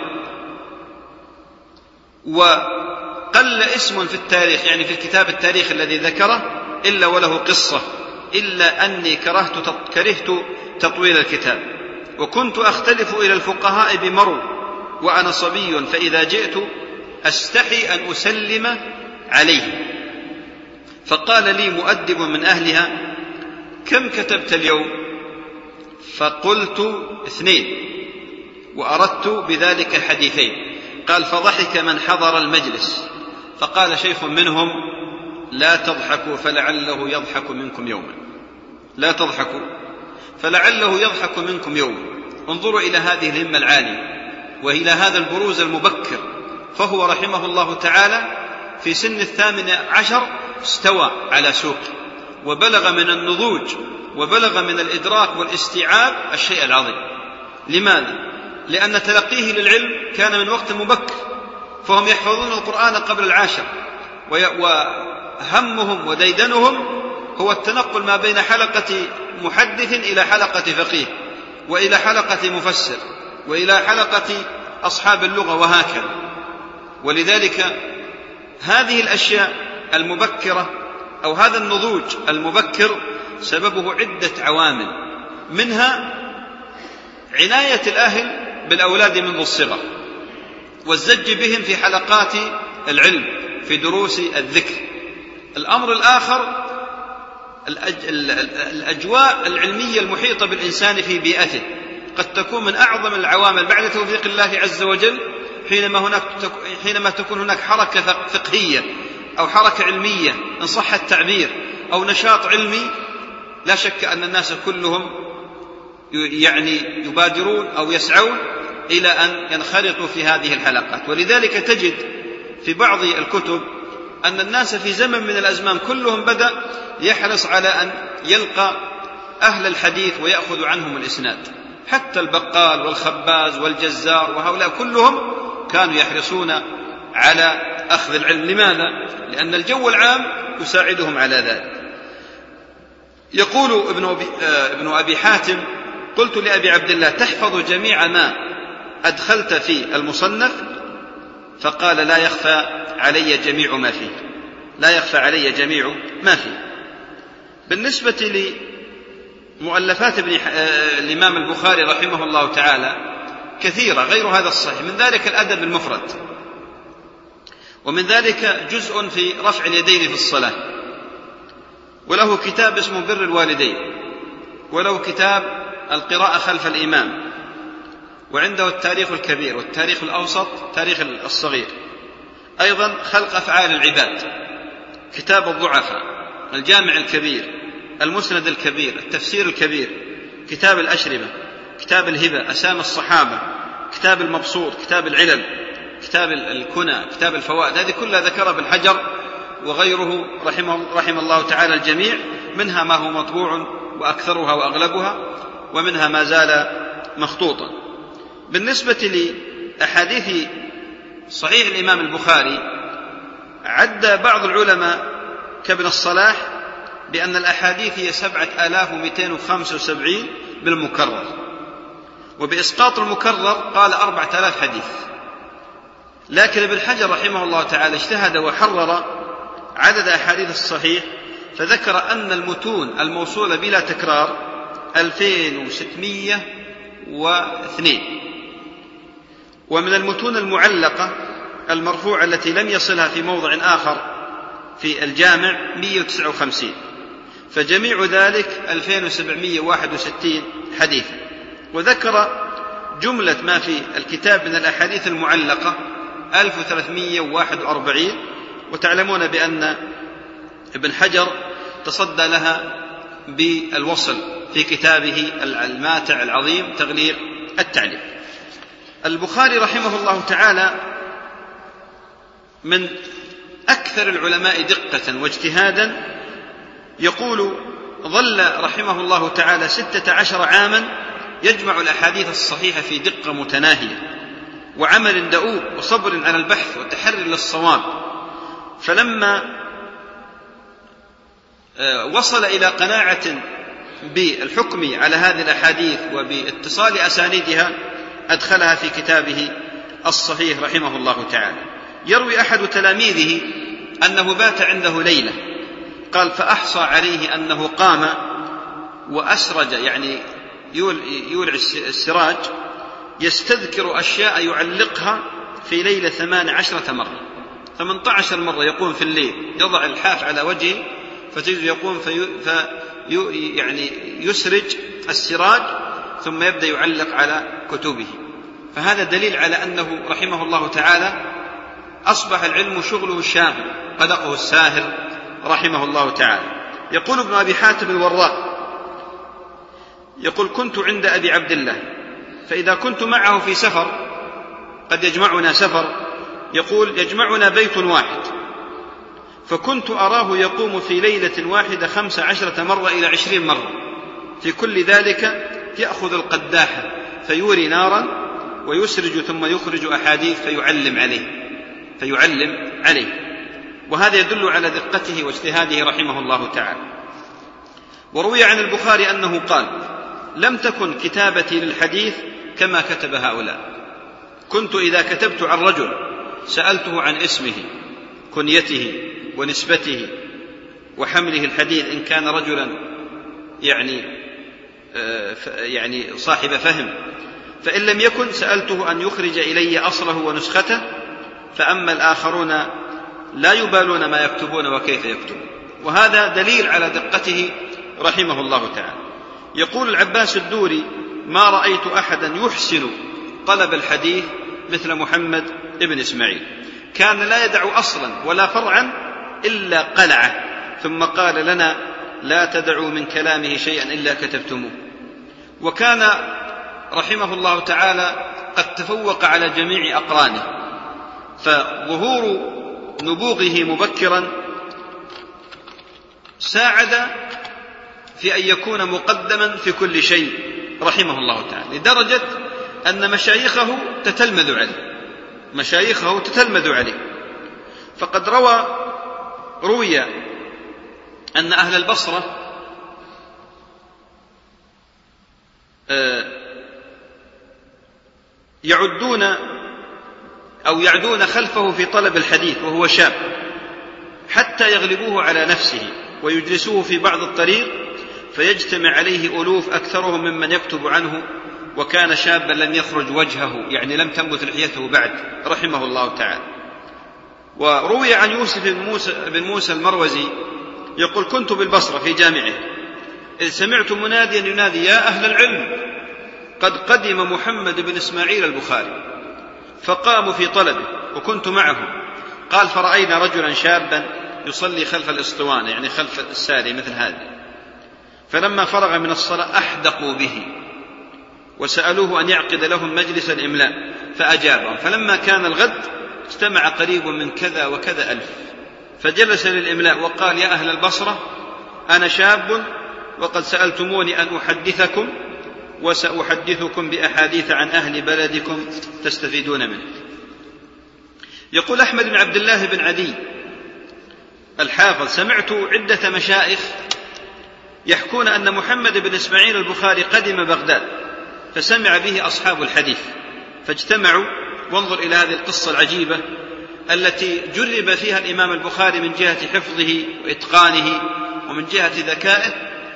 وقل اسم في التاريخ يعني في كتاب التاريخ الذي ذكره إلا وله قصة، إلا أني كرهت كرهت تطويل الكتاب، وكنت أختلف إلى الفقهاء بمرو وأنا صبي، فإذا جئت أستحي أن أسلم عليه، فقال لي مؤدب من أهلها: كم كتبت اليوم؟ فقلت: اثنين، وأردت بذلك حديثين. قال: فضحك من حضر المجلس، فقال شيخ منهم: لا تضحكوا فلعله يضحك منكم يوما، لا تضحكوا فلعله يضحك منكم يوما. انظروا إلى هذه الهمة العالية وإلى هذا البروز المبكر، فهو رحمه الله تعالى في سن الثامن عشر استوى على سوقه، وبلغ من النضوج وبلغ من الإدراك والاستيعاب الشيء العظيم. لماذا؟ لأن تلقيه للعلم كان من وقت مبكر، فهم يحفظون القرآن قبل العاشر، وهمهم وديدنهم هو التنقل ما بين حلقة محدث إلى حلقة فقيه، وإلى حلقة مفسر، وإلى حلقة أصحاب اللغة، وهكذا. ولذلك هذه الأشياء المبكرة أو هذا النضوج المبكر سببه عدة عوامل، منها عناية الأهل بالأولاد منذ الصغر، والزج بهم في حلقات العلم في دروس الذكر. الأمر الآخر الأجواء العلمية المحيطة بالإنسان في بيئته، قد تكون من أعظم العوامل بعد توفيق الله عز وجل حينما, هناك حينما تكون هناك حركة فقهية أو حركة علمية إن صح التعبير أو نشاط علمي. لا شك أن الناس كلهم يعني يبادرون أو يسعون إلى أن ينخرطوا في هذه الحلقات. ولذلك تجد في بعض الكتب أن الناس في زمن من الأزمان كلهم بدأ يحرص على أن يلقى أهل الحديث ويأخذ عنهم الإسناد، حتى البقال والخباز والجزار وهؤلاء كلهم كانوا يحرصون على أخذ العلم. لماذا؟ لأن الجو العام يساعدهم على ذلك. يقول ابن أبي, ابن أبي حاتم: قلت لأبي عبد الله: تحفظ جميع ما أدخلت في المصنف؟ فقال: لا يخفى علي جميع ما فيه، لا يخفى علي جميع ما فيه. بالنسبة لمؤلفات ابن الإمام البخاري رحمه الله تعالى كثيرة غير هذا الصحيح، من ذلك الأدب المفرد، ومن ذلك جزء في رفع اليدين في الصلاة، وله كتاب اسمه بر الوالدين، وله كتاب القراءة خلف الإمام، وعنده التاريخ الكبير والتاريخ الأوسط تاريخ الصغير، أيضا خلق أفعال العباد، كتاب الضعفاء، الجامع الكبير، المسند الكبير، التفسير الكبير، كتاب الأشربة، كتاب الهبة، أسامي الصحابة، كتاب المبسوط، كتاب العلل، كتاب الكنى، كتاب الفوائد. هذه كلها ذكرها ابن حجر وغيره رحمه, رحمه الله تعالى الجميع، منها ما هو مطبوع وأكثرها وأغلبها، ومنها ما زال مخطوطا. بالنسبة لأحاديث صحيح الإمام البخاري، عد بعض العلماء كابن الصلاح بأن الأحاديث هي سبعة آلاف ومئتين وخمسة وسبعين بالمكرر، وبإسقاط المكرر قال أربعة آلاف حديث. لكن ابن حجر رحمه الله تعالى اجتهد وحرر عدد أحاديث الصحيح فذكر أن المتون الموصولة بلا تكرار ألفين وستمائة واثنين، ومن المتون المعلقة المرفوعة التي لم يصلها في موضع آخر في الجامع مئة وتسعة وخمسين، فجميع ذلك ألفين وسبعمائة وواحد وستين حديثا. وذكر جملة ما في الكتاب من الأحاديث المعلقة ألف وثلاثمائة وواحد وأربعين، وتعلمون بأن ابن حجر تصدى لها بالوصل في كتابه الماتع العظيم تغليق التعليق. البخاري رحمه الله تعالى من أكثر العلماء دقة واجتهادا، يقول ظل رحمه الله تعالى ستة عشر عاما يجمع الأحاديث الصحيحة في دقة متناهية وعمل دؤوب وصبر على البحث والتحري للصواب. فلما وصل إلى قناعة بالحكم على هذه الأحاديث وباتصال أسانيدها أدخلها في كتابه الصحيح رحمه الله تعالى. يروي أحد تلاميذه أنه بات عنده ليلة، قال فأحصى عليه أنه قام وأسرج، يعني يولع السراج، يستذكر أشياء يعلقها في ليلة ثمان عشرة مرة، ثمانية عشر مرة يقوم في الليل، يضع الحاف على وجهه فتجد يقوم في في يعني يسرج السراج ثم يبدأ يعلق على كتبه. فهذا دليل على أنه رحمه الله تعالى أصبح العلم شغله الشاغل، قدقه الساهر رحمه الله تعالى. يقول ابن أبي حاتم الوراء يقول كنت عند أبي عبد الله، فإذا كنت معه في سفر، قد يجمعنا سفر، يقول يجمعنا بيت واحد، فكنت أراه يقوم في ليلة واحدة خمس عشرة مرة إلى عشرين مرة، في كل ذلك يأخذ القداحة فيوري نارا ويسرج ثم يخرج أحاديث فيعلم عليه فيعلم عليه وهذا يدل على دقته واجتهاده رحمه الله تعالى. وروي عن البخاري أنه قال لم تكن كتابتي للحديث كما كتب هؤلاء، كنت إذا كتبت عن رجل سألته عن اسمه كنيته ونسبته وحمله الحديث إن كان رجلا يعني يعني صاحب فهم، فإن لم يكن سألته أن يخرج إلي أصله ونسخته، فأما الآخرون لا يبالون ما يكتبون وكيف يكتبون. وهذا دليل على دقته رحمه الله تعالى. يقول العباس الدوري ما رأيت أحدا يحسن طلب الحديث مثل محمد ابن إسماعيل، كان لا يدع أصلا ولا فرعا إلا قلعه، ثم قال لنا لا تدعوا من كلامه شيئا إلا كتبتموه. وكان رحمه الله تعالى قد تفوق على جميع أقرانه، فظهور نبوغه مبكرا ساعد في أن يكون مقدما في كل شيء رحمه الله تعالى، لدرجة أن مشايخه تتلمذ عليه مشايخه تتلمذ عليه فقد روى روي أن أهل البصرة يعدون أو يعدون خلفه في طلب الحديث وهو شاب حتى يغلبوه على نفسه ويجلسوه في بعض الطريق فيجتمع عليه ألوف أكثرهم ممن يكتب عنه، وكان شابا لم يخرج وجهه، يعني لم تنبت لحيته بعد رحمه الله تعالى. وروي عن يوسف بن موسى, بن موسى المروزي يقول كنت بالبصرة في جامعه إذ سمعت مناديا ينادي يا أهل العلم قد قدم محمد بن إسماعيل البخاري، فقاموا في طلبه وكنت معه. قال فرأينا رجلا شابا يصلي خلف الإسطوانة، يعني خلف الساري مثل هذا، فلما فرغ من الصلاة أحدقوا به وسألوه أن يعقد لهم مجلس الإملاء فأجابهم، فلما كان الغد اجتمع قريب من كذا وكذا ألف فجلس للإملاء وقال يا أهل البصرة أنا شاب وقد سألتموني أن أحدثكم وسأحدثكم بأحاديث عن أهل بلدكم تستفيدون منه. يقول أحمد بن عبد الله بن عدي الحافظ سمعت عدة مشايخ يحكون أن محمد بن إسماعيل البخاري قدم بغداد فسمع به أصحاب الحديث فاجتمعوا، وانظر إلى هذه القصة العجيبة، التي جرب فيها الإمام البخاري من جهة حفظه وإتقانه ومن جهة ذكائه،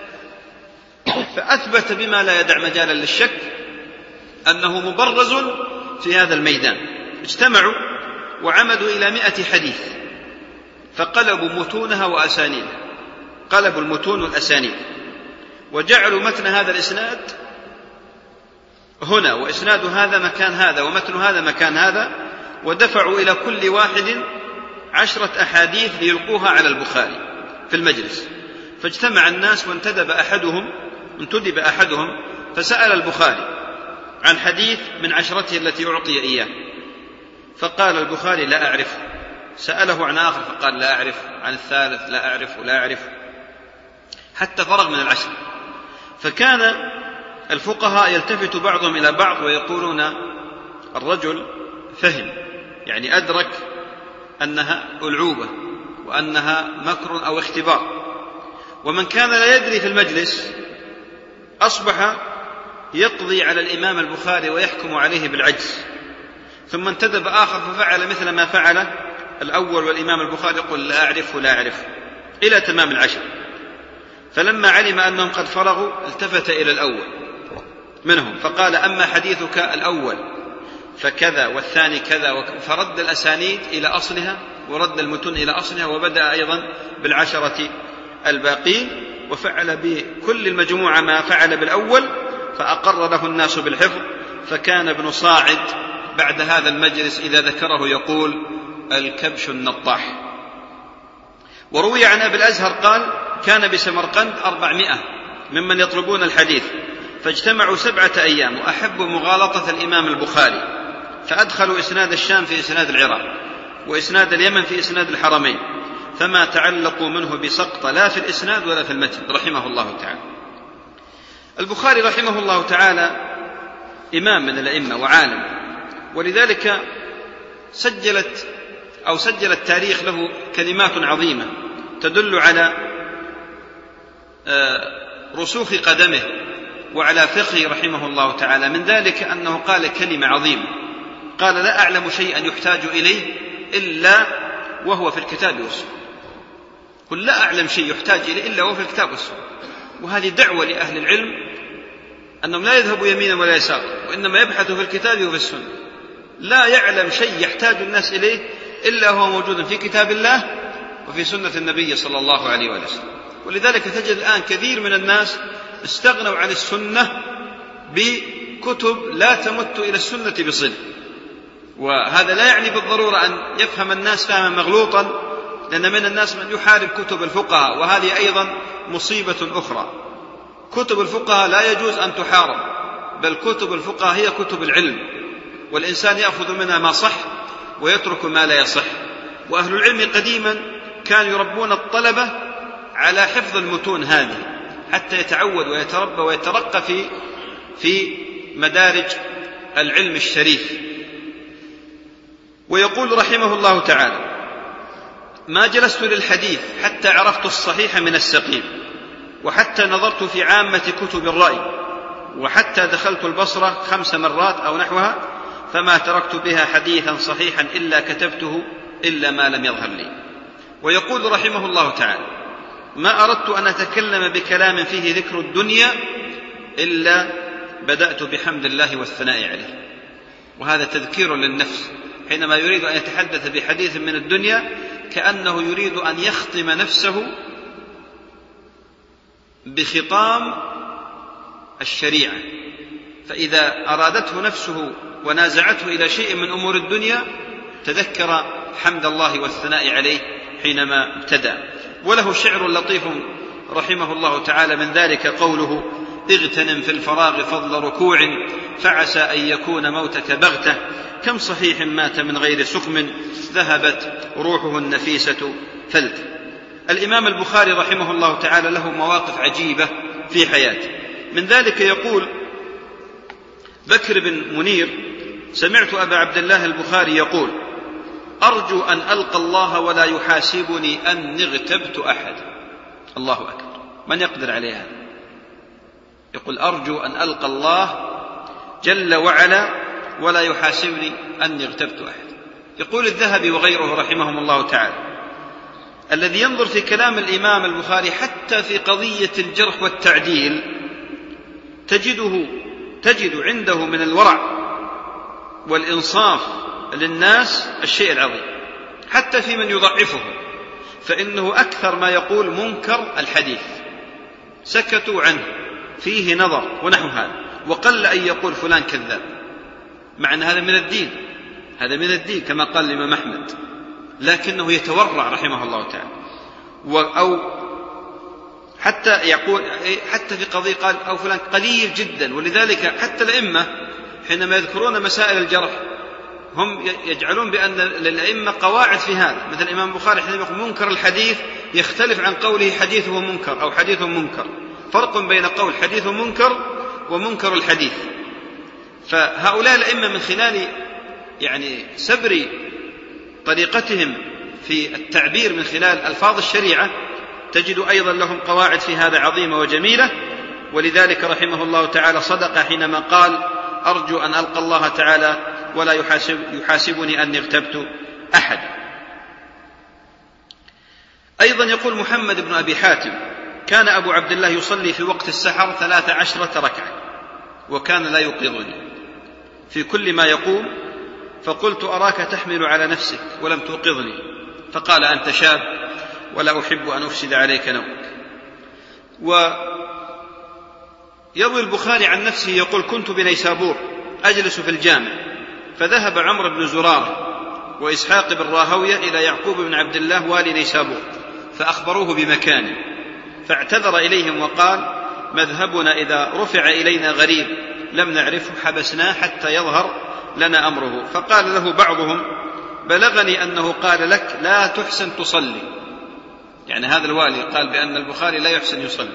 فأثبت بما لا يدع مجالا للشك أنه مبرز في هذا الميدان. اجتمعوا وعمدوا إلى مئة حديث، فقلبوا متونها وأسانيدها، قلبوا المتون والأسانيد، وجعلوا متن هذا الإسناد هنا، وإسناد هذا مكان هذا، ومتن هذا مكان هذا، ودفعوا إلى كل واحد عشرة أحاديث ليلقوها على البخاري في المجلس. فاجتمع الناس وانتدب أحدهم انتدب أحدهم فسأل البخاري عن حديث من عشرته التي أعطي إياه، فقال البخاري لا أعرف. سأله عن آخر فقال لا أعرف، عن الثالث لا أعرف ولا أعرف، حتى فرغ من العشر. فكان الفقهاء يلتفت بعضهم إلى بعض ويقولون الرجل فهم، يعني أدرك أنها ألعوبة وأنها مكر أو اختبار. ومن كان لا يدري في المجلس أصبح يقضي على الإمام البخاري ويحكم عليه بالعجز. ثم انتدب آخر ففعل مثل ما فعل الأول، والإمام البخاري يقول لا أعرف ولا أعرف إلى تمام العشر. فلما علم أنهم قد فرغوا التفت إلى الأول منهم فقال أما حديثك الأول فكذا والثاني كذا، فرد الأسانيد إلى أصلها ورد المتون إلى أصلها، وبدأ أيضا بالعشرة الباقين، وفعل بكل المجموعة ما فعل بالأول، فأقر له الناس بالحفظ. فكان ابن صاعد بعد هذا المجلس إذا ذكره يقول الكبش النطاح. وروي عن أبي الأزهر قال كان بسمرقند أربعمائة ممن يطلبون الحديث، فاجتمعوا سبعة أيام وأحبوا مغالطة الإمام البخاري، فأدخلوا إسناد الشام في إسناد العراق، وإسناد اليمن في إسناد الحرمين، فما تعلقوا منه بسقط لا في الإسناد ولا في المتن رحمه الله تعالى. البخاري رحمه الله تعالى إمام من الأئمة وعالم، ولذلك سجلت أو سجل التاريخ له كلمات عظيمة تدل على رسوخ قدمه وعلى فقهه رحمه الله تعالى. من ذلك أنه قال كلمة عظيمة، قال لا أعلم شيئا يحتاج إليه إلا وهو في الكتاب والسنة. قل لا أعلم شيء يحتاج إليه إلا وهو في الكتاب والسنة. وهذه دعوة لأهل العلم أنهم لا يذهبوا يمينا ولا يسارا، وإنما يبحثوا في الكتاب وفي السنة. لا يعلم شيء يحتاج الناس إليه إلا هو موجود في كتاب الله وفي سنة النبي صلى الله عليه وسلم. ولذلك تجد الآن كثير من الناس استغنوا عن السنة بكتب لا تمت إلى السنة بصلة، وهذا لا يعني بالضرورة أن يفهم الناس فهما مغلوطا، لأن من الناس من يحارب كتب الفقهاء، وهذه أيضا مصيبة أخرى. كتب الفقهاء لا يجوز أن تحارب، بل كتب الفقهاء هي كتب العلم، والإنسان يأخذ منها ما صح ويترك ما لا يصح. وأهل العلم قديما كانوا يربون الطلبة على حفظ المتون هذه حتى يتعود ويتربى ويترقى في في مدارج العلم الشريف. ويقول رحمه الله تعالى ما جلست للحديث حتى عرفت الصحيح من السقيم، وحتى نظرت في عامة كتب الرأي، وحتى دخلت البصرة خمس مرات أو نحوها، فما تركت بها حديثا صحيحا إلا كتبته إلا ما لم يظهر لي. ويقول رحمه الله تعالى ما أردت أن أتكلم بكلام فيه ذكر الدنيا إلا بدأت بحمد الله والثناء عليه. وهذا تذكير للنفس، حينما يريد أن يتحدث بحديث من الدنيا كأنه يريد أن يخطم نفسه بخطام الشريعة، فإذا أرادته نفسه ونازعته إلى شيء من أمور الدنيا تذكر حمد الله والثناء عليه حينما ابتدأ. وله شعر لطيف رحمه الله تعالى من ذلك قوله اغتنم في الفراغ فضل ركوع فعسى أن يكون موتك بغتة، كم صحيح مات من غير سقم ذهبت روحه النفيسة فلت. الإمام البخاري رحمه الله تعالى له مواقف عجيبة في حياته، من ذلك يقول بكر بن منير سمعت أبا عبد الله البخاري يقول أرجو أن ألقى الله ولا يحاسبني أني اغتبت أحد. الله أكبر، من يقدر عليها؟ يقول أرجو أن ألقى الله جل وعلا ولا يحاسبني أني اغتبت أحد. يقول الذهبي وغيره رحمهم الله تعالى: الذي ينظر في كلام الإمام البخاري حتى في قضية الجرح والتعديل تجده تجد عنده من الورع والإنصاف للناس الشيء العظيم، حتى في من يضعفه، فإنه أكثر ما يقول منكر الحديث، سكتوا عنه، فيه نظر ونحو هذا، وقل أن يقول فلان كذاب، مع أن هذا من الدين، هذا من الدين كما قال الإمام أحمد، لكنه يتورع رحمه الله تعالى. أو حتى يقول حتى في قضية قال أو فلان قليل جدا. ولذلك حتى الأئمة حينما يذكرون مسائل الجرح هم يجعلون بأن للأئمة قواعد في هذا، مثل الإمام البخاري حينما يقول منكر الحديث يختلف عن قوله حديثه منكر أو حديث منكر، فرق بين قول حديث منكر ومنكر الحديث. فهؤلاء الأئمة من خلال يعني سبر طريقتهم في التعبير من خلال ألفاظ الشريعة تجد أيضا لهم قواعد في هذا عظيمة وجميلة. ولذلك رحمه الله تعالى صدق حينما قال: أرجو أن ألقى الله تعالى ولا يحاسب يحاسبني أني اغتبت أحد. أيضا يقول محمد بن أبي حاتم: كان أبو عبد الله يصلي في وقت السحر ثلاث عشرة ركعة وكان لا يوقظني في كل ما يقوم، فقلت: أراك تحمل على نفسك ولم توقظني، فقال: أنت شاب ولا أحب أن أفسد عليك نومك. ويروي البخاري عن نفسه يقول: كنت بنيسابور أجلس في الجامع، فذهب عمرو بن زرارة وإسحاق بن راهوية إلى يعقوب بن عبد الله والي نيسابور فأخبروه بمكانه، فاعتذر إليهم وقال: مذهبنا إذا رفع إلينا غريب لم نعرفه حبسناه حتى يظهر لنا أمره. فقال له بعضهم: بلغني أنه قال لك لا تحسن تصلي، يعني هذا الوالي قال بأن البخاري لا يحسن يصلي،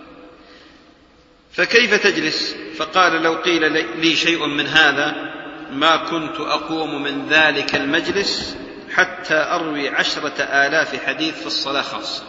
فكيف تجلس؟ فقال: لو قيل لي شيء من هذا ما كنت أقوم من ذلك المجلس حتى أروي عشرة آلاف حديث في الصلاة خاصة.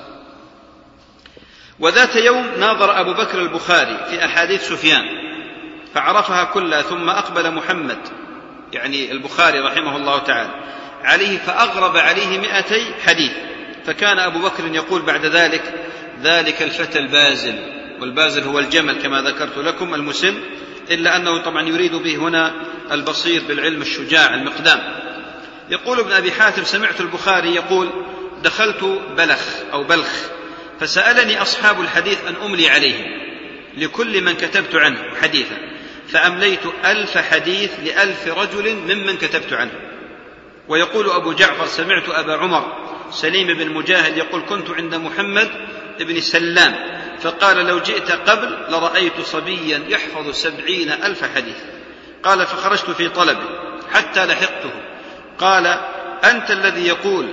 وذات يوم ناظر أبو بكر البخاري في أحاديث سفيان فعرفها كلها، ثم أقبل محمد يعني البخاري رحمه الله تعالى عليه فأغرب عليه مئتي حديث، فكان أبو بكر يقول بعد ذلك: ذلك الفتى البازل، والبازل هو الجمل كما ذكرت لكم المسن، إلا أنه طبعا يريد به هنا البصير بالعلم الشجاع المقدام. يقول ابن أبي حاتم: سمعت البخاري يقول: دخلت بلخ أو بلخ فسألني أصحاب الحديث أن أملي عليهم لكل من كتبت عنه حديثا، فأمليت ألف حديث لألف رجل ممن كتبت عنه. ويقول أبو جعفر: سمعت أبا عمر سليم بن مجاهد يقول: كنت عند محمد بن سلام فقال: لو جئت قبل لرأيت صبيا يحفظ سبعين ألف حديث. قال: فخرجت في طلبه حتى لحقته، قال: أنت الذي يقول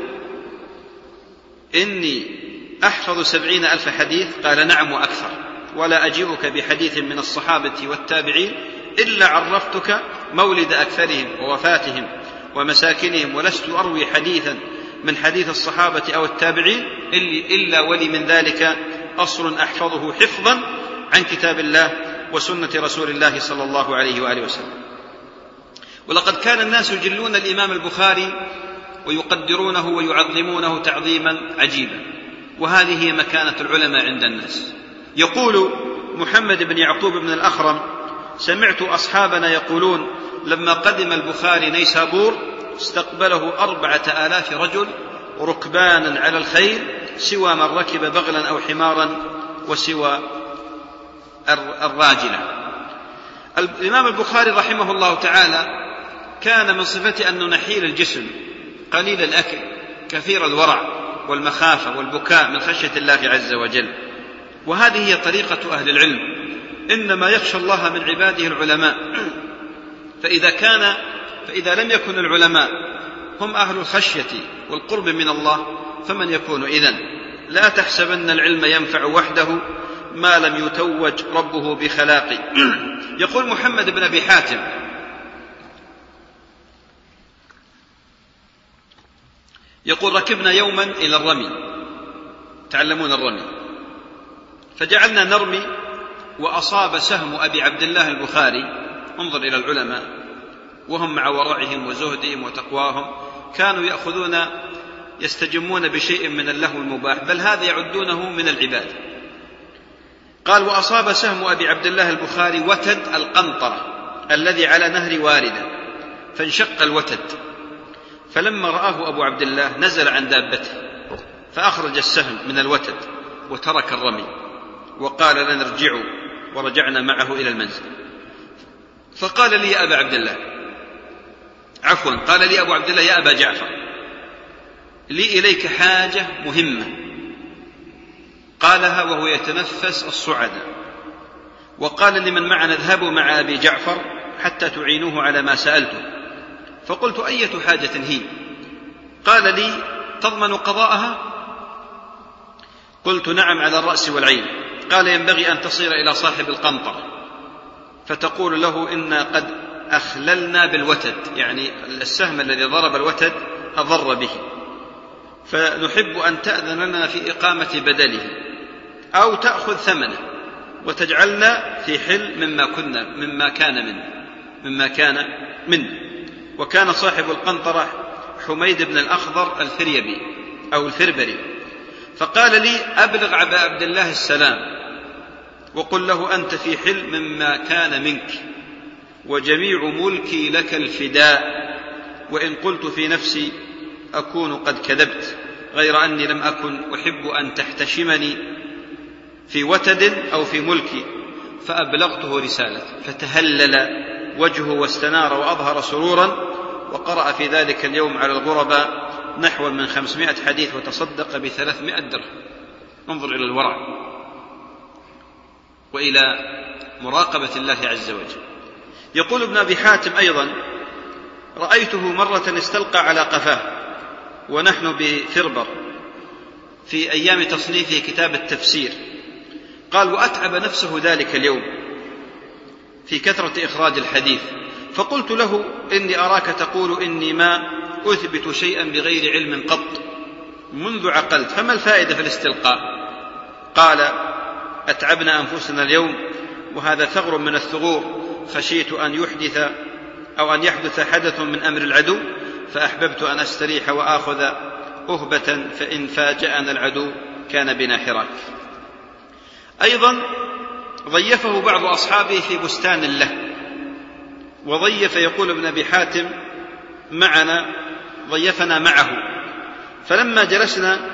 إني أحفظ سبعين ألف حديث؟ قال: نعم وأكثر، ولا أجيئك بحديث من الصحابة والتابعين إلا عرفتك مولد أكثرهم ووفاتهم ومساكنهم، ولست أروي حديثا من حديث الصحابة أو التابعين إلا ولي من ذلك أصل أحفظه حفظا عن كتاب الله وسنة رسول الله صلى الله عليه وآله وسلم. ولقد كان الناس يجلون الإمام البخاري ويقدرونه ويعظمونه تعظيما عجيبا، وهذه هي مكانة العلماء عند الناس. يقول محمد بن يعقوب بن الأخرم: سمعت أصحابنا يقولون لما قدم البخاري نيسابور استقبله أربعة آلاف رجل ركبانا على الخيل سوى من ركب بغلا أو حمارا وسوى الراجلة. الإمام البخاري رحمه الله تعالى كان من صفته أنه نحيل الجسم قليل الأكل كثير الورع والمخافة والبكاء من خشية الله عز وجل، وهذه هي طريقة أهل العلم، إنما يخشى الله من عباده العلماء. فإذا كان فإذا لم يكن العلماء هم أهل الخشية والقرب من الله فمن يكون إذن؟ لا تحسبن العلم ينفع وحده ما لم يتوج ربه بخلاقه. يقول محمد بن أبي حاتم: يقول: ركبنا يوما إلى الرمي، تعلمون الرمي، فجعلنا نرمي وأصاب سهم أبي عبد الله البخاري، انظر إلى العلماء وهم مع ورعهم وزهدهم وتقواهم كانوا يأخذون يستجمون بشيء من اللهو المباح، بل هذا يعدونه من العبادة. قال: وأصاب سهم أبي عبد الله البخاري وتد القنطرة الذي على نهر واردة، فانشق الوتد، فلما رآه أبو عبد الله نزل عن دابته فأخرج السهم من الوتد وترك الرمي، وقال: لنرجع، ورجعنا معه إلى المنزل. فقال لي يا أبا عبد الله عفوا قال لي أبو عبد الله: يا أبا جعفر، لي إليك حاجة مهمة. قالها وهو يتنفس الصعداء، وقال لمن معنا: اذهبوا مع أبي جعفر حتى تعينوه على ما سألته. فقلت: أية حاجة هي؟ قال لي: تضمن قضاءها؟ قلت: نعم، على الرأس والعين. قال: ينبغي أن تصير إلى صاحب القنطرة فتقول له: إنا قد أخللنا بالوتد، يعني السهم الذي ضرب الوتد أضر به، فنحب أن تأذن لنا في إقامة بدله أو تأخذ ثمنه وتجعلنا في حل مما كنا مما كان منه مما كان منه وكان صاحب القنطرة حميد بن الأخضر الفريبي أو الفربري. فقال لي: أبلغ أبا عبد الله السلام وقل له: أنت في حل مما كان منك، وجميع ملكي لك الفداء، وإن قلت في نفسي أكون قد كذبت، غير أني لم أكن أحب أن تحتشمني في وتد أو في ملكي. فأبلغته رسالة، فتهلل وجهه واستنار وأظهر سرورا، وقرأ في ذلك اليوم على الغرباء نحو من خمسمائة حديث، وتصدق بثلاثمائة درهم. انظر إلى الورع وإلى مراقبة الله عز وجل. يقول ابن أبي حاتم أيضا: رأيته مرة استلقى على قفاه ونحن بفربر في أيام تصنيفه كتاب التفسير. قال: وأتعب نفسه ذلك اليوم في كثرة إخراج الحديث، فقلت له: إني أراك تقول إني ما أثبت شيئا بغير علم قط منذ عقلت، فما الفائدة في الاستلقاء؟ قال: أتعبنا أنفسنا اليوم، وهذا ثغر من الثغور، خشيت أن يحدث أو أن يحدث حدث من أمر العدو، فأحببت أن أستريح وآخذ أهبة، فإن فاجأنا العدو كان بنا حراك. أيضا ضيفه بعض أصحابه في بستان له، وضيف يقول ابن أبي حاتم معنا ضيفنا معه، فلما جلسنا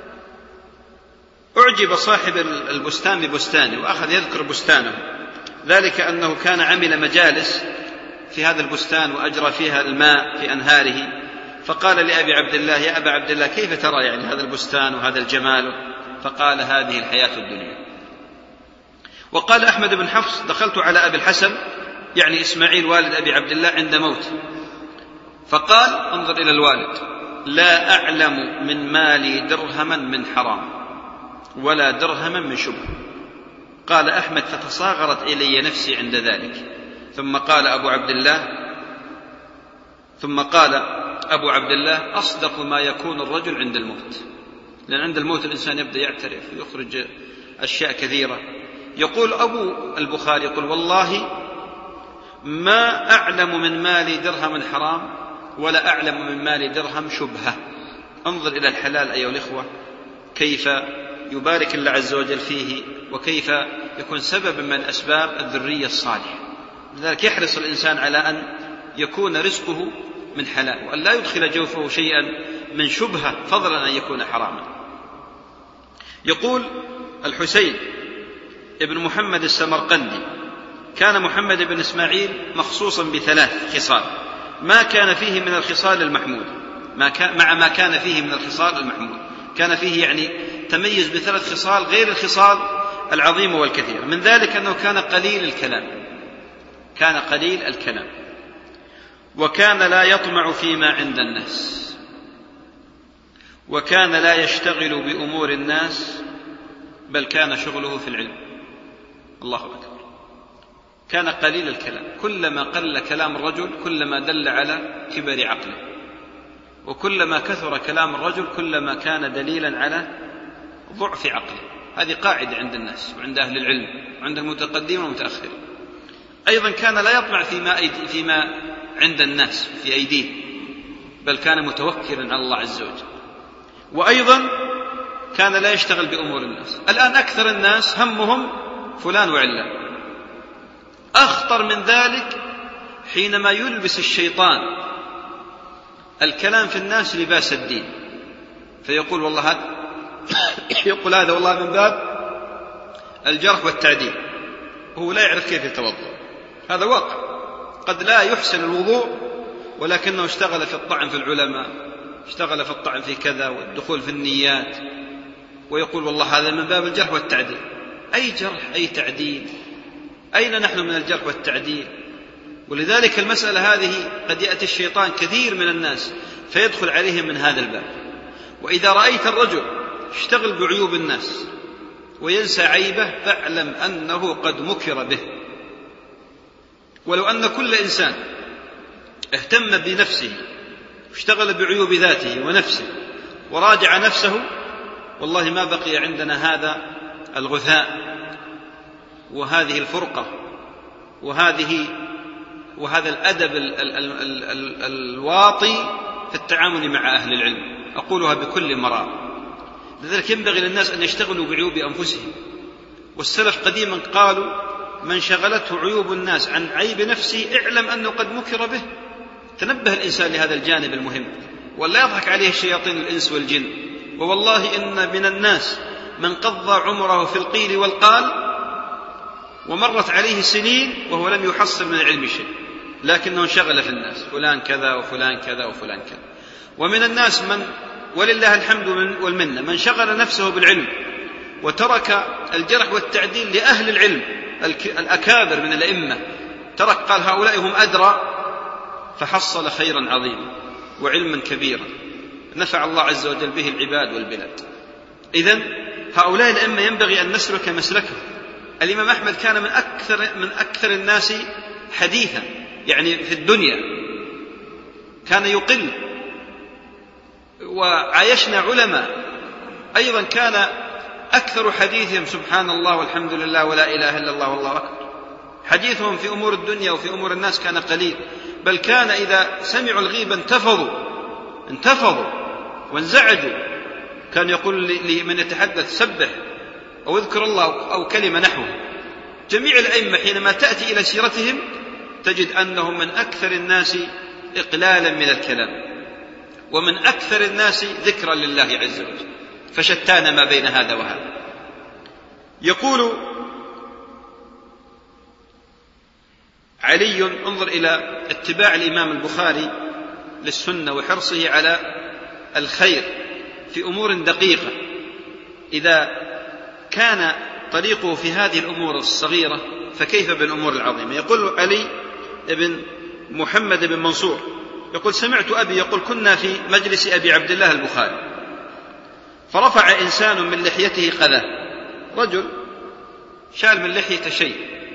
أعجب صاحب البستان ببستانه وأخذ يذكر بستانه، ذلك أنه كان عمل مجالس في هذا البستان وأجرى فيها الماء في أنهاره. فقال لأبي عبد الله: يا أبا عبد الله، كيف ترى يعني هذا البستان وهذا الجمال؟ فقال: هذه الحياة الدنيا. وقال أحمد بن حفص: دخلت على أبي الحسن يعني إسماعيل والد أبي عبد الله عند موت، فقال: انظر إلى الوالد: لا أعلم من مالي درهما من حرام ولا درهما من شبه. قال أحمد: فتصاغرت إلي نفسي عند ذلك. ثم قال أبو عبد الله ثم قال أبو عبد الله: أصدق ما يكون الرجل عند الموت، لأن عند الموت الإنسان يبدأ يعترف ويخرج أشياء كثيرة. يقول أبو البخاري: يقول: والله ما أعلم من مالي درهم حرام ولا أعلم من مالي درهم شبهة. انظر إلى الحلال أيها الإخوة، كيف يبارك الله عز وجل فيه، وكيف يكون سبب من أسباب الذرية الصالحة. لذلك يحرص الإنسان على أن يكون رزقه من حلال، وأن لا يدخل جوفه شيئا من شبهة، فضلا أن يكون حراما. يقول الحسين ابن محمد السمرقندي: كان محمد بن إسماعيل مخصوصا بثلاث خصال ما كان فيه من الخصال المحمود ما كان مع ما كان فيه من الخصال المحمود كان فيه يعني تميز بثلاث خصال غير الخصال العظيمة والكثيرة. من ذلك أنه كان قليل الكلام كان قليل الكلام وكان لا يطمع فيما عند الناس، وكان لا يشتغل بأمور الناس، بل كان شغله في العلم. الله أكبر. كان قليل الكلام، كلما قل كلام الرجل كلما دل على كبر عقله، وكلما كثر كلام الرجل كلما كان دليلا على ضعف عقله. هذه قاعدة عند الناس وعند أهل العلم وعند المتقدمين والمتأخرين. أيضا كان لا يطمع فيما, فيما عند الناس في أيديه، بل كان متوكلا على الله عز وجل. وأيضا كان لا يشتغل بأمور الناس. الآن أكثر الناس همهم فلان وعلان. أخطر من ذلك حينما يلبس الشيطان الكلام في الناس لباس الدين، فيقول والله هذا يقول هذا والله من باب الجرح والتعديل، وهو لا يعرف كيف يتوضأ. هذا واقع، قد لا يحسن الوضوء ولكنه اشتغل في الطعن في العلماء، اشتغل في الطعن في كذا والدخول في النيات، ويقول والله هذا من باب الجرح والتعديل. أي جرح أي تعديل؟ أين نحن من الجرح والتعديل؟ ولذلك المسألة هذه قد يأتي الشيطان كثير من الناس فيدخل عليهم من هذا الباب. وإذا رأيت الرجل اشتغل بعيوب الناس وينسى عيبه فاعلم أنه قد مكر به. ولو أن كل إنسان اهتم بنفسه واشتغل بعيوب ذاته ونفسه وراجع نفسه، والله ما بقي عندنا هذا الغثاء وهذه الفرقة وهذه وهذا الأدب ال ال ال ال ال الواطي في التعامل مع أهل العلم. أقولها بكل مرارة. لذلك ينبغي للناس أن يشتغلوا بعيوب أنفسهم. والسلف قديما قالوا من شغلته عيوب الناس عن عيب نفسه اعلم أنه قد مكر به. تنبه الإنسان لهذا الجانب المهم ولا يضحك عليه الشياطين الإنس والجن. ووالله إن من الناس من قضى عمره في القيل والقال ومرت عليه سنين وهو لم يحصل من العلم شيء، لكنه انشغل في الناس، فلان كذا وفلان كذا وفلان كذا. ومن الناس من ولله الحمد والمنة من شغل نفسه بالعلم وترك الجرح والتعديل لأهل العلم الأكابر من الأئمة، ترك قال هؤلاء هم أدرى، فحصل خيرا عظيما وعلما كبيرا نفع الله عز وجل به العباد والبلاد. إذن هؤلاء الأئمة ينبغي أن نسلك مسلكهم. الإمام أحمد كان من أكثر, من أكثر الناس حديثا، يعني في الدنيا كان يقل. وعايشنا علماء أيضا كان أكثر حديثهم سبحان الله والحمد لله ولا إله إلا الله والله أكبر. حديثهم في أمور الدنيا وفي أمور الناس كان قليل، بل كان إذا سمعوا الغيبة انتفضوا انتفضوا وانزعجوا. كان يقول لمن يتحدث سبح أو اذكر الله أو كلمة نحوه. جميع الأئمة حينما تأتي إلى سيرتهم تجد أنهم من أكثر الناس إقلالا من الكلام ومن أكثر الناس ذكرا لله عز وجل. فشتان ما بين هذا وهذا. يقول علي انظر إلى اتباع الإمام البخاري للسنة وحرصه على الخير في أمور دقيقة. إذا كان طريقه في هذه الأمور الصغيرة فكيف بالأمور العظيمة. يقول علي بن محمد بن منصور يقول سمعت أبي يقول كنا في مجلس أبي عبد الله البخاري فرفع إنسان من لحيته قذاه، رجل شال من لحيته شيء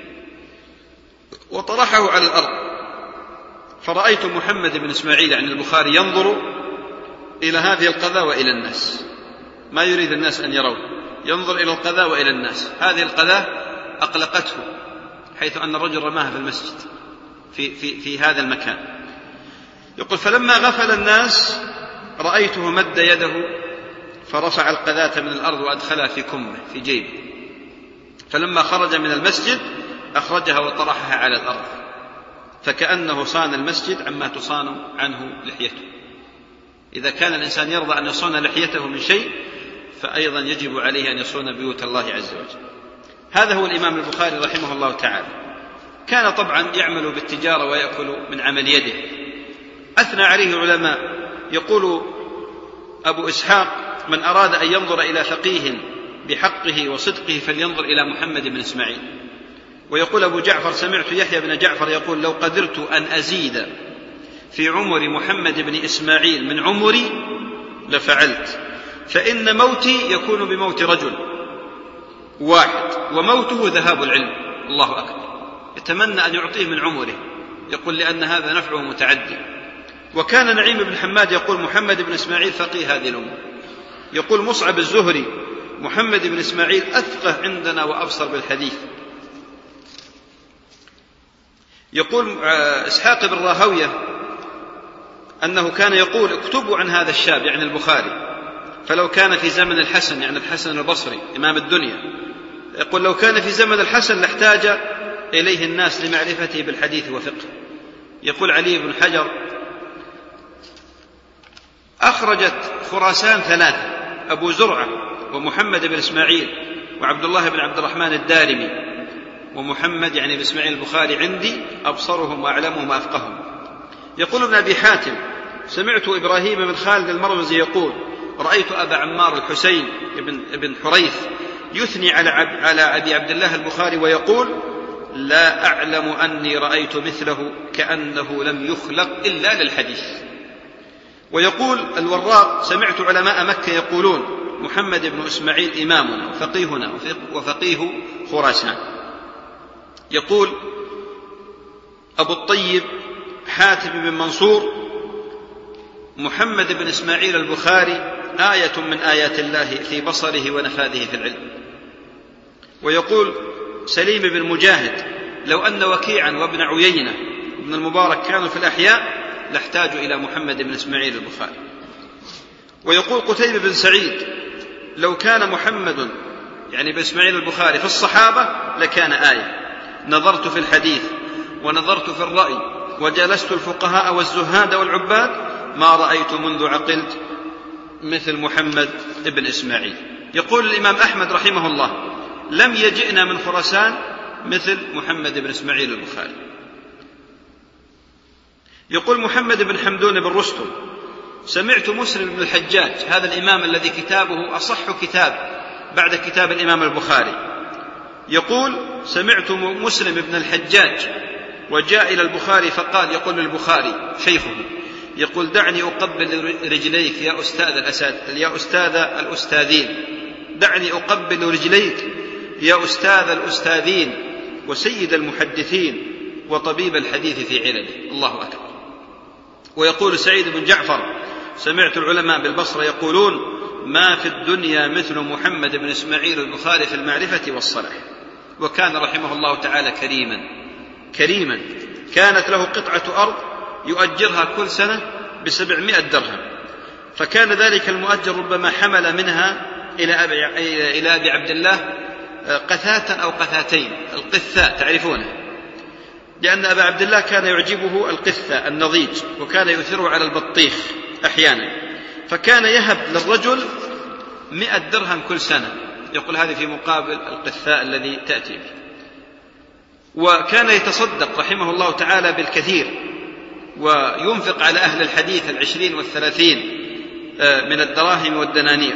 وطرحه على الأرض، فرأيت محمد بن إسماعيل عن البخاري ينظر إلى هذه القذاة وإلى الناس، ما يريد الناس أن يروا، ينظر إلى القذاة وإلى الناس. هذه القذاة أقلقته حيث أن الرجل رماها في المسجد في, في, في هذا المكان. يقول فلما غفل الناس رأيته مد يده فرفع القذاة من الأرض وأدخلها في كمه في جيبه، فلما خرج من المسجد أخرجها وطرحها على الأرض، فكأنه صان المسجد عما تصان عنه لحيته. إذا كان الإنسان يرضى أن يصون لحيته من شيء فأيضا يجب عليه أن يصون بيوت الله عز وجل. هذا هو الإمام البخاري رحمه الله تعالى. كان طبعا يعمل بالتجارة ويأكل من عمل يده. أثنى عليه علماء، يقول أبو إسحاق من أراد أن ينظر إلى فقيه بحقه وصدقه فلينظر إلى محمد بن إسماعيل. ويقول أبو جعفر سمعت يحيى بن جعفر يقول لو قدرت أن أزيد في عمر محمد بن إسماعيل من عمري لفعلت، فإن موتي يكون بموت رجل واحد وموته ذهاب العلم. الله أكبر. يتمنى أن يعطيه من عمره، يقول لأن هذا نفعه متعدي. وكان نعيم بن حماد يقول محمد بن إسماعيل فقيه هذه الأمة. يقول مصعب الزهري محمد بن إسماعيل أفقه عندنا وأبصر بالحديث. يقول إسحاق بن راهوية أنه كان يقول: اكتبوا عن هذا الشاب، يعني البخاري، فلو كان في زمن الحسن، يعني الحسن البصري إمام الدنيا، يقول: لو كان في زمن الحسن لاحتاج إليه الناس لمعرفته بالحديث وفقه. يقول علي بن حجر: أخرجت خراسان ثلاثة: أبو زرعة، ومحمد بن إسماعيل، وعبد الله بن عبد الرحمن الدارمي، ومحمد يعني بن إسماعيل البخاري عندي أبصرهم وأعلمهم وأفقههم. يقول ابن أبي حاتم: سمعت إبراهيم بن خالد المروزي يقول: رأيت أبا عمار الحسين بن حريث يثني على على أبي عبد الله البخاري ويقول: لا أعلم أني رأيت مثله، كأنه لم يخلق إلا للحديث. ويقول الوراق: سمعت علماء مكة يقولون: محمد بن إسماعيل إمامنا وفقيهنا وفقيه خراسان. يقول أبو الطيب حاتم بن منصور: محمد بن إسماعيل البخاري آية من آيات الله في بصره ونفاذه في العلم. ويقول سليم بن مجاهد: لو أن وكيعا وابن عيينة وابن المبارك كانوا في الأحياء لاحتاجوا إلى محمد بن إسماعيل البخاري. ويقول قتيبة بن سعيد: لو كان محمد يعني بن إسماعيل البخاري في الصحابة لكان آية. نظرت في الحديث ونظرت في الرأي وجلست الفقهاء والزهاد والعباد، ما رأيت منذ عقلت مثل محمد بن إسماعيل. يقول الإمام أحمد رحمه الله: لم يجئنا من خراسان مثل محمد بن إسماعيل البخاري. يقول محمد بن حمدون بن رستم: سمعت مسلم بن الحجاج، هذا الإمام الذي كتابه أصح كتاب بعد كتاب الإمام البخاري، يقول: سمعت مسلم بن الحجاج وجاء إلى البخاري فقال، يقول البخاري شيخه، يقول: دعني أقبل رجليك يا أستاذ الأساد يا أستاذ الأستاذين، دعني أقبل رجليك يا أستاذ الأستاذين وسيد المحدثين وطبيب الحديث في علله. الله أكبر. ويقول سعيد بن جعفر: سمعت العلماء بالبصرة يقولون: ما في الدنيا مثل محمد بن إسماعيل البخاري في المعرفة والصلاح. وكان رحمه الله تعالى كريما كريما كانت له قطعة أرض يؤجرها كل سنة بسبعمائة درهم، فكان ذلك المؤجر ربما حمل منها إلى أبي, إلى أبي عبد الله قثاة أو قثاتين. القثاء تعرفونه، لأن أبا عبد الله كان يعجبه القثة النضيج، وكان يؤثره على البطيخ أحيانا، فكان يهب للرجل مئة درهم كل سنة. يقول هذه في مقابل القثاء الذي تأتي به. وكان يتصدق رحمه الله تعالى بالكثير، وينفق على أهل الحديث العشرين والثلاثين من الدراهم والدنانير.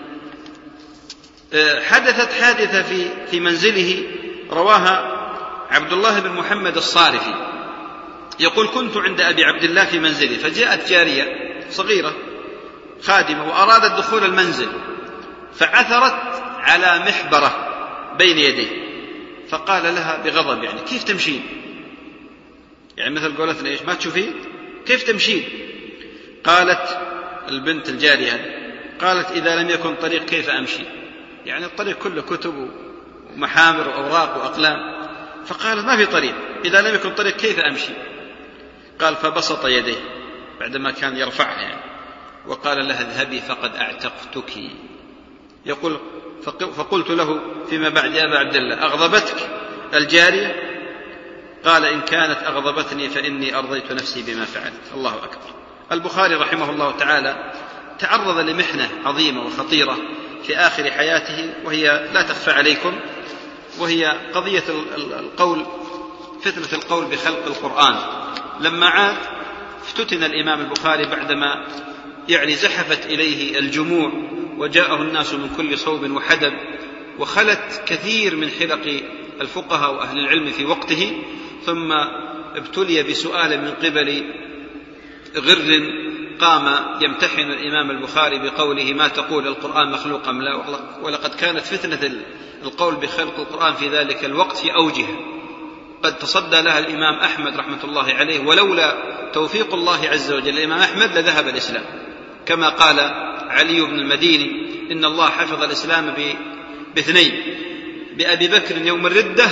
حدثت حادثة في في منزله رواها عبد الله بن محمد الصارفي، يقول: كنت عند أبي عبد الله في منزله، فجاءت جارية صغيرة خادمة وأرادت دخول المنزل، فعثرت على محبرة بين يديه، فقال لها بغضب: يعني كيف تمشين؟ يعني مثل قولتنا إيش، ما تشوفين كيف تمشين؟ قالت البنت الجارية، قالت: إذا لم يكن طريق كيف أمشي؟ يعني الطريق كله كتب ومحامر وأوراق وأقلام. فقال: ما في طريق، إذا لم يكن طريق كيف أمشي؟ قال: فبسط يديه بعدما كان يرفعها يعني، وقال لها: اذهبي فقد أعتقتك. يقول: فقلت له فيما بعد: يا أبا عبد الله، أغضبتك الجارية؟ قال: إن كانت أغضبتني فإني أرضيت نفسي بما فعلت. الله أكبر. البخاري رحمه الله تعالى تعرض لمحنة عظيمة وخطيرة في آخر حياته، وهي لا تخفى عليكم، وهي قضية القول، فتنة القول بخلق القرآن. لما عاد افتتن الإمام البخاري بعدما يعني زحفت إليه الجموع وجاءه الناس من كل صوب وحدب، وخلت كثير من حلق الفقهاء وأهل العلم في وقته، ثم ابتلي بسؤال من قبل غر قام يمتحن الإمام البخاري بقوله: ما تقول القرآن مخلوق أم لا؟ ولقد كانت فتنة القول بخلق القرآن في ذلك الوقت في أوجه، قد تصدى لها الإمام أحمد رحمة الله عليه، ولولا توفيق الله عز وجل الإمام أحمد لذهب الإسلام، كما قال علي بن المديني: إن الله حفظ الإسلام باثنين، بأبي بكر يوم الردة،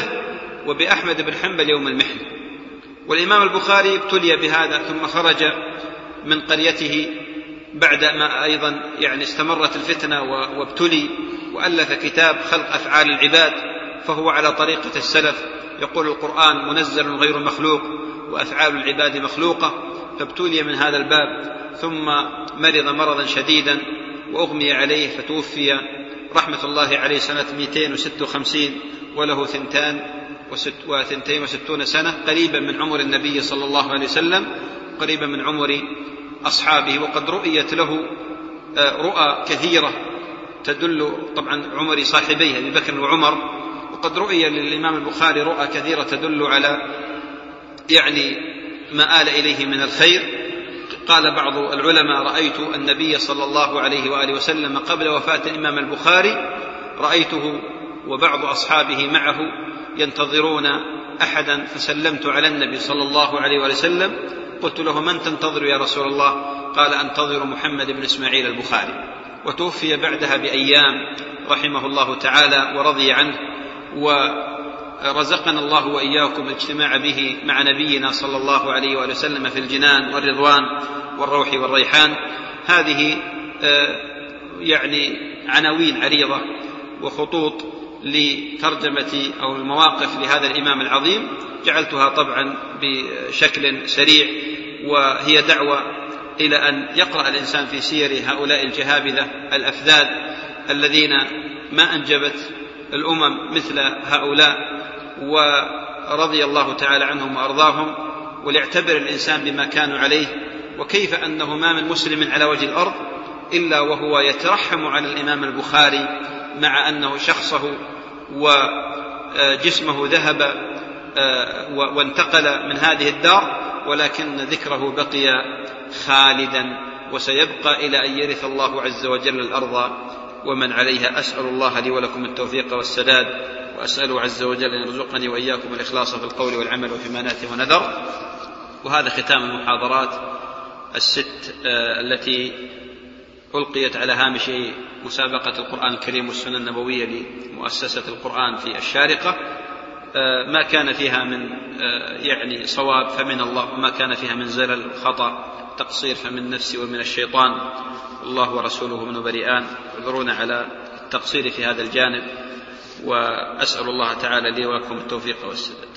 وبأحمد بن حنبل يوم المحنة. والإمام البخاري ابتلي بهذا، ثم خرج من قريته بعد ما أيضا يعني استمرت الفتنة وابتلي، وألف كتاب خلق أفعال العباد، فهو على طريقة السلف، يقول القرآن منزل غير مخلوق وأفعال العباد مخلوقة، فابتلي من هذا الباب، ثم مرض مرضا شديدا وأغمي عليه فتوفي رحمة الله عليه سنة مئتين وستة وخمسين وله ثنتان وثنتين وستون سنة، قريبا من عمر النبي صلى الله عليه وسلم، قريبا من عمر أصحابه. وقد رؤيت له رؤى كثيرة تدل، طبعا عمر صاحبيه أبي بكر وعمر، وقد رؤي للإمام البخاري رؤى كثيرة تدل على يعني ما آل إليه من الخير. قال بعض العلماء: رأيت النبي صلى الله عليه وآله وسلم قبل وفاة الإمام البخاري، رأيته وبعض أصحابه معه ينتظرون أحدا، فسلمت على النبي صلى الله عليه وآله وسلم، قلت له: من تنتظر يا رسول الله؟ قال: أنتظر محمد بن إسماعيل البخاري. وتوفي بعدها بأيام رحمه الله تعالى ورضي عنه، ورزقنا الله وإياكم الاجتماع به مع نبينا صلى الله عليه وآله وسلم في الجنان والرضوان والروح والريحان. هذه يعني عناوين عريضة وخطوط لترجمة أو المواقف لهذا الإمام العظيم، جعلتها طبعا بشكل سريع، وهي دعوة إلى أن يقرأ الإنسان في سير هؤلاء الجهابذة الأفذاذ الذين ما أنجبت الأمم مثل هؤلاء، ورضي الله تعالى عنهم وأرضاهم، وليعتبر الإنسان بما كانوا عليه، وكيف أنه ما من مسلم على وجه الأرض إلا وهو يترحم على الإمام البخاري، مع أنه شخصه وجسمه ذهب وانتقل من هذه الدار، ولكن ذكره بقي خالدا وسيبقى إلى أن يرث الله عز وجل الأرض ومن عليها. أسأل الله لي ولكم التوفيق والسداد، وأسأله عز وجل أن يرزقني وإياكم الإخلاص في القول والعمل وفيما نأتي ونذر. وهذا ختام المحاضرات الست التي ألقيت على هامش مسابقة القرآن الكريم والسنة النبوية لمؤسسة القرآن في الشارقة. ما كان فيها من يعني صواب فمن الله، وما كان فيها من زلل خطأ تقصير فمن نفسي ومن الشيطان، الله ورسوله من بريئان. اعذرونا على التقصير في هذا الجانب، وأسأل الله تعالى لي ولكم التوفيق والسداد.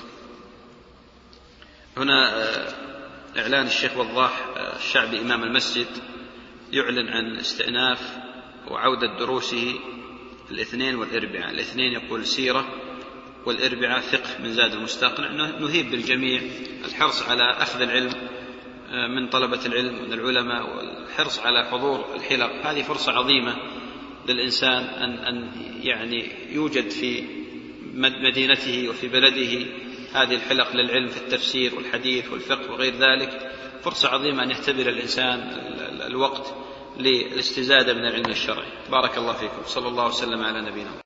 هنا إعلان الشيخ وضاح الشعبي إمام المسجد يعلن عن استئناف وعودة دروسه الاثنين والأربعاء. الاثنين يقول سيرة، والأربعاء فقه من زاد المستقنع. نهيب بالجميع الحرص على أخذ العلم من طلبة العلم ومن العلماء، والحرص على حضور الحلق. هذه فرصة عظيمة للإنسان أن, أن يعني يوجد في مدينته وفي بلده هذه الحلق للعلم في التفسير والحديث والفقه وغير ذلك. فرصة عظيمة أن يختبر الإنسان الوقت للاستزادة من العلم الشرعي. بارك الله فيكم. صلى الله وسلم على نبينا.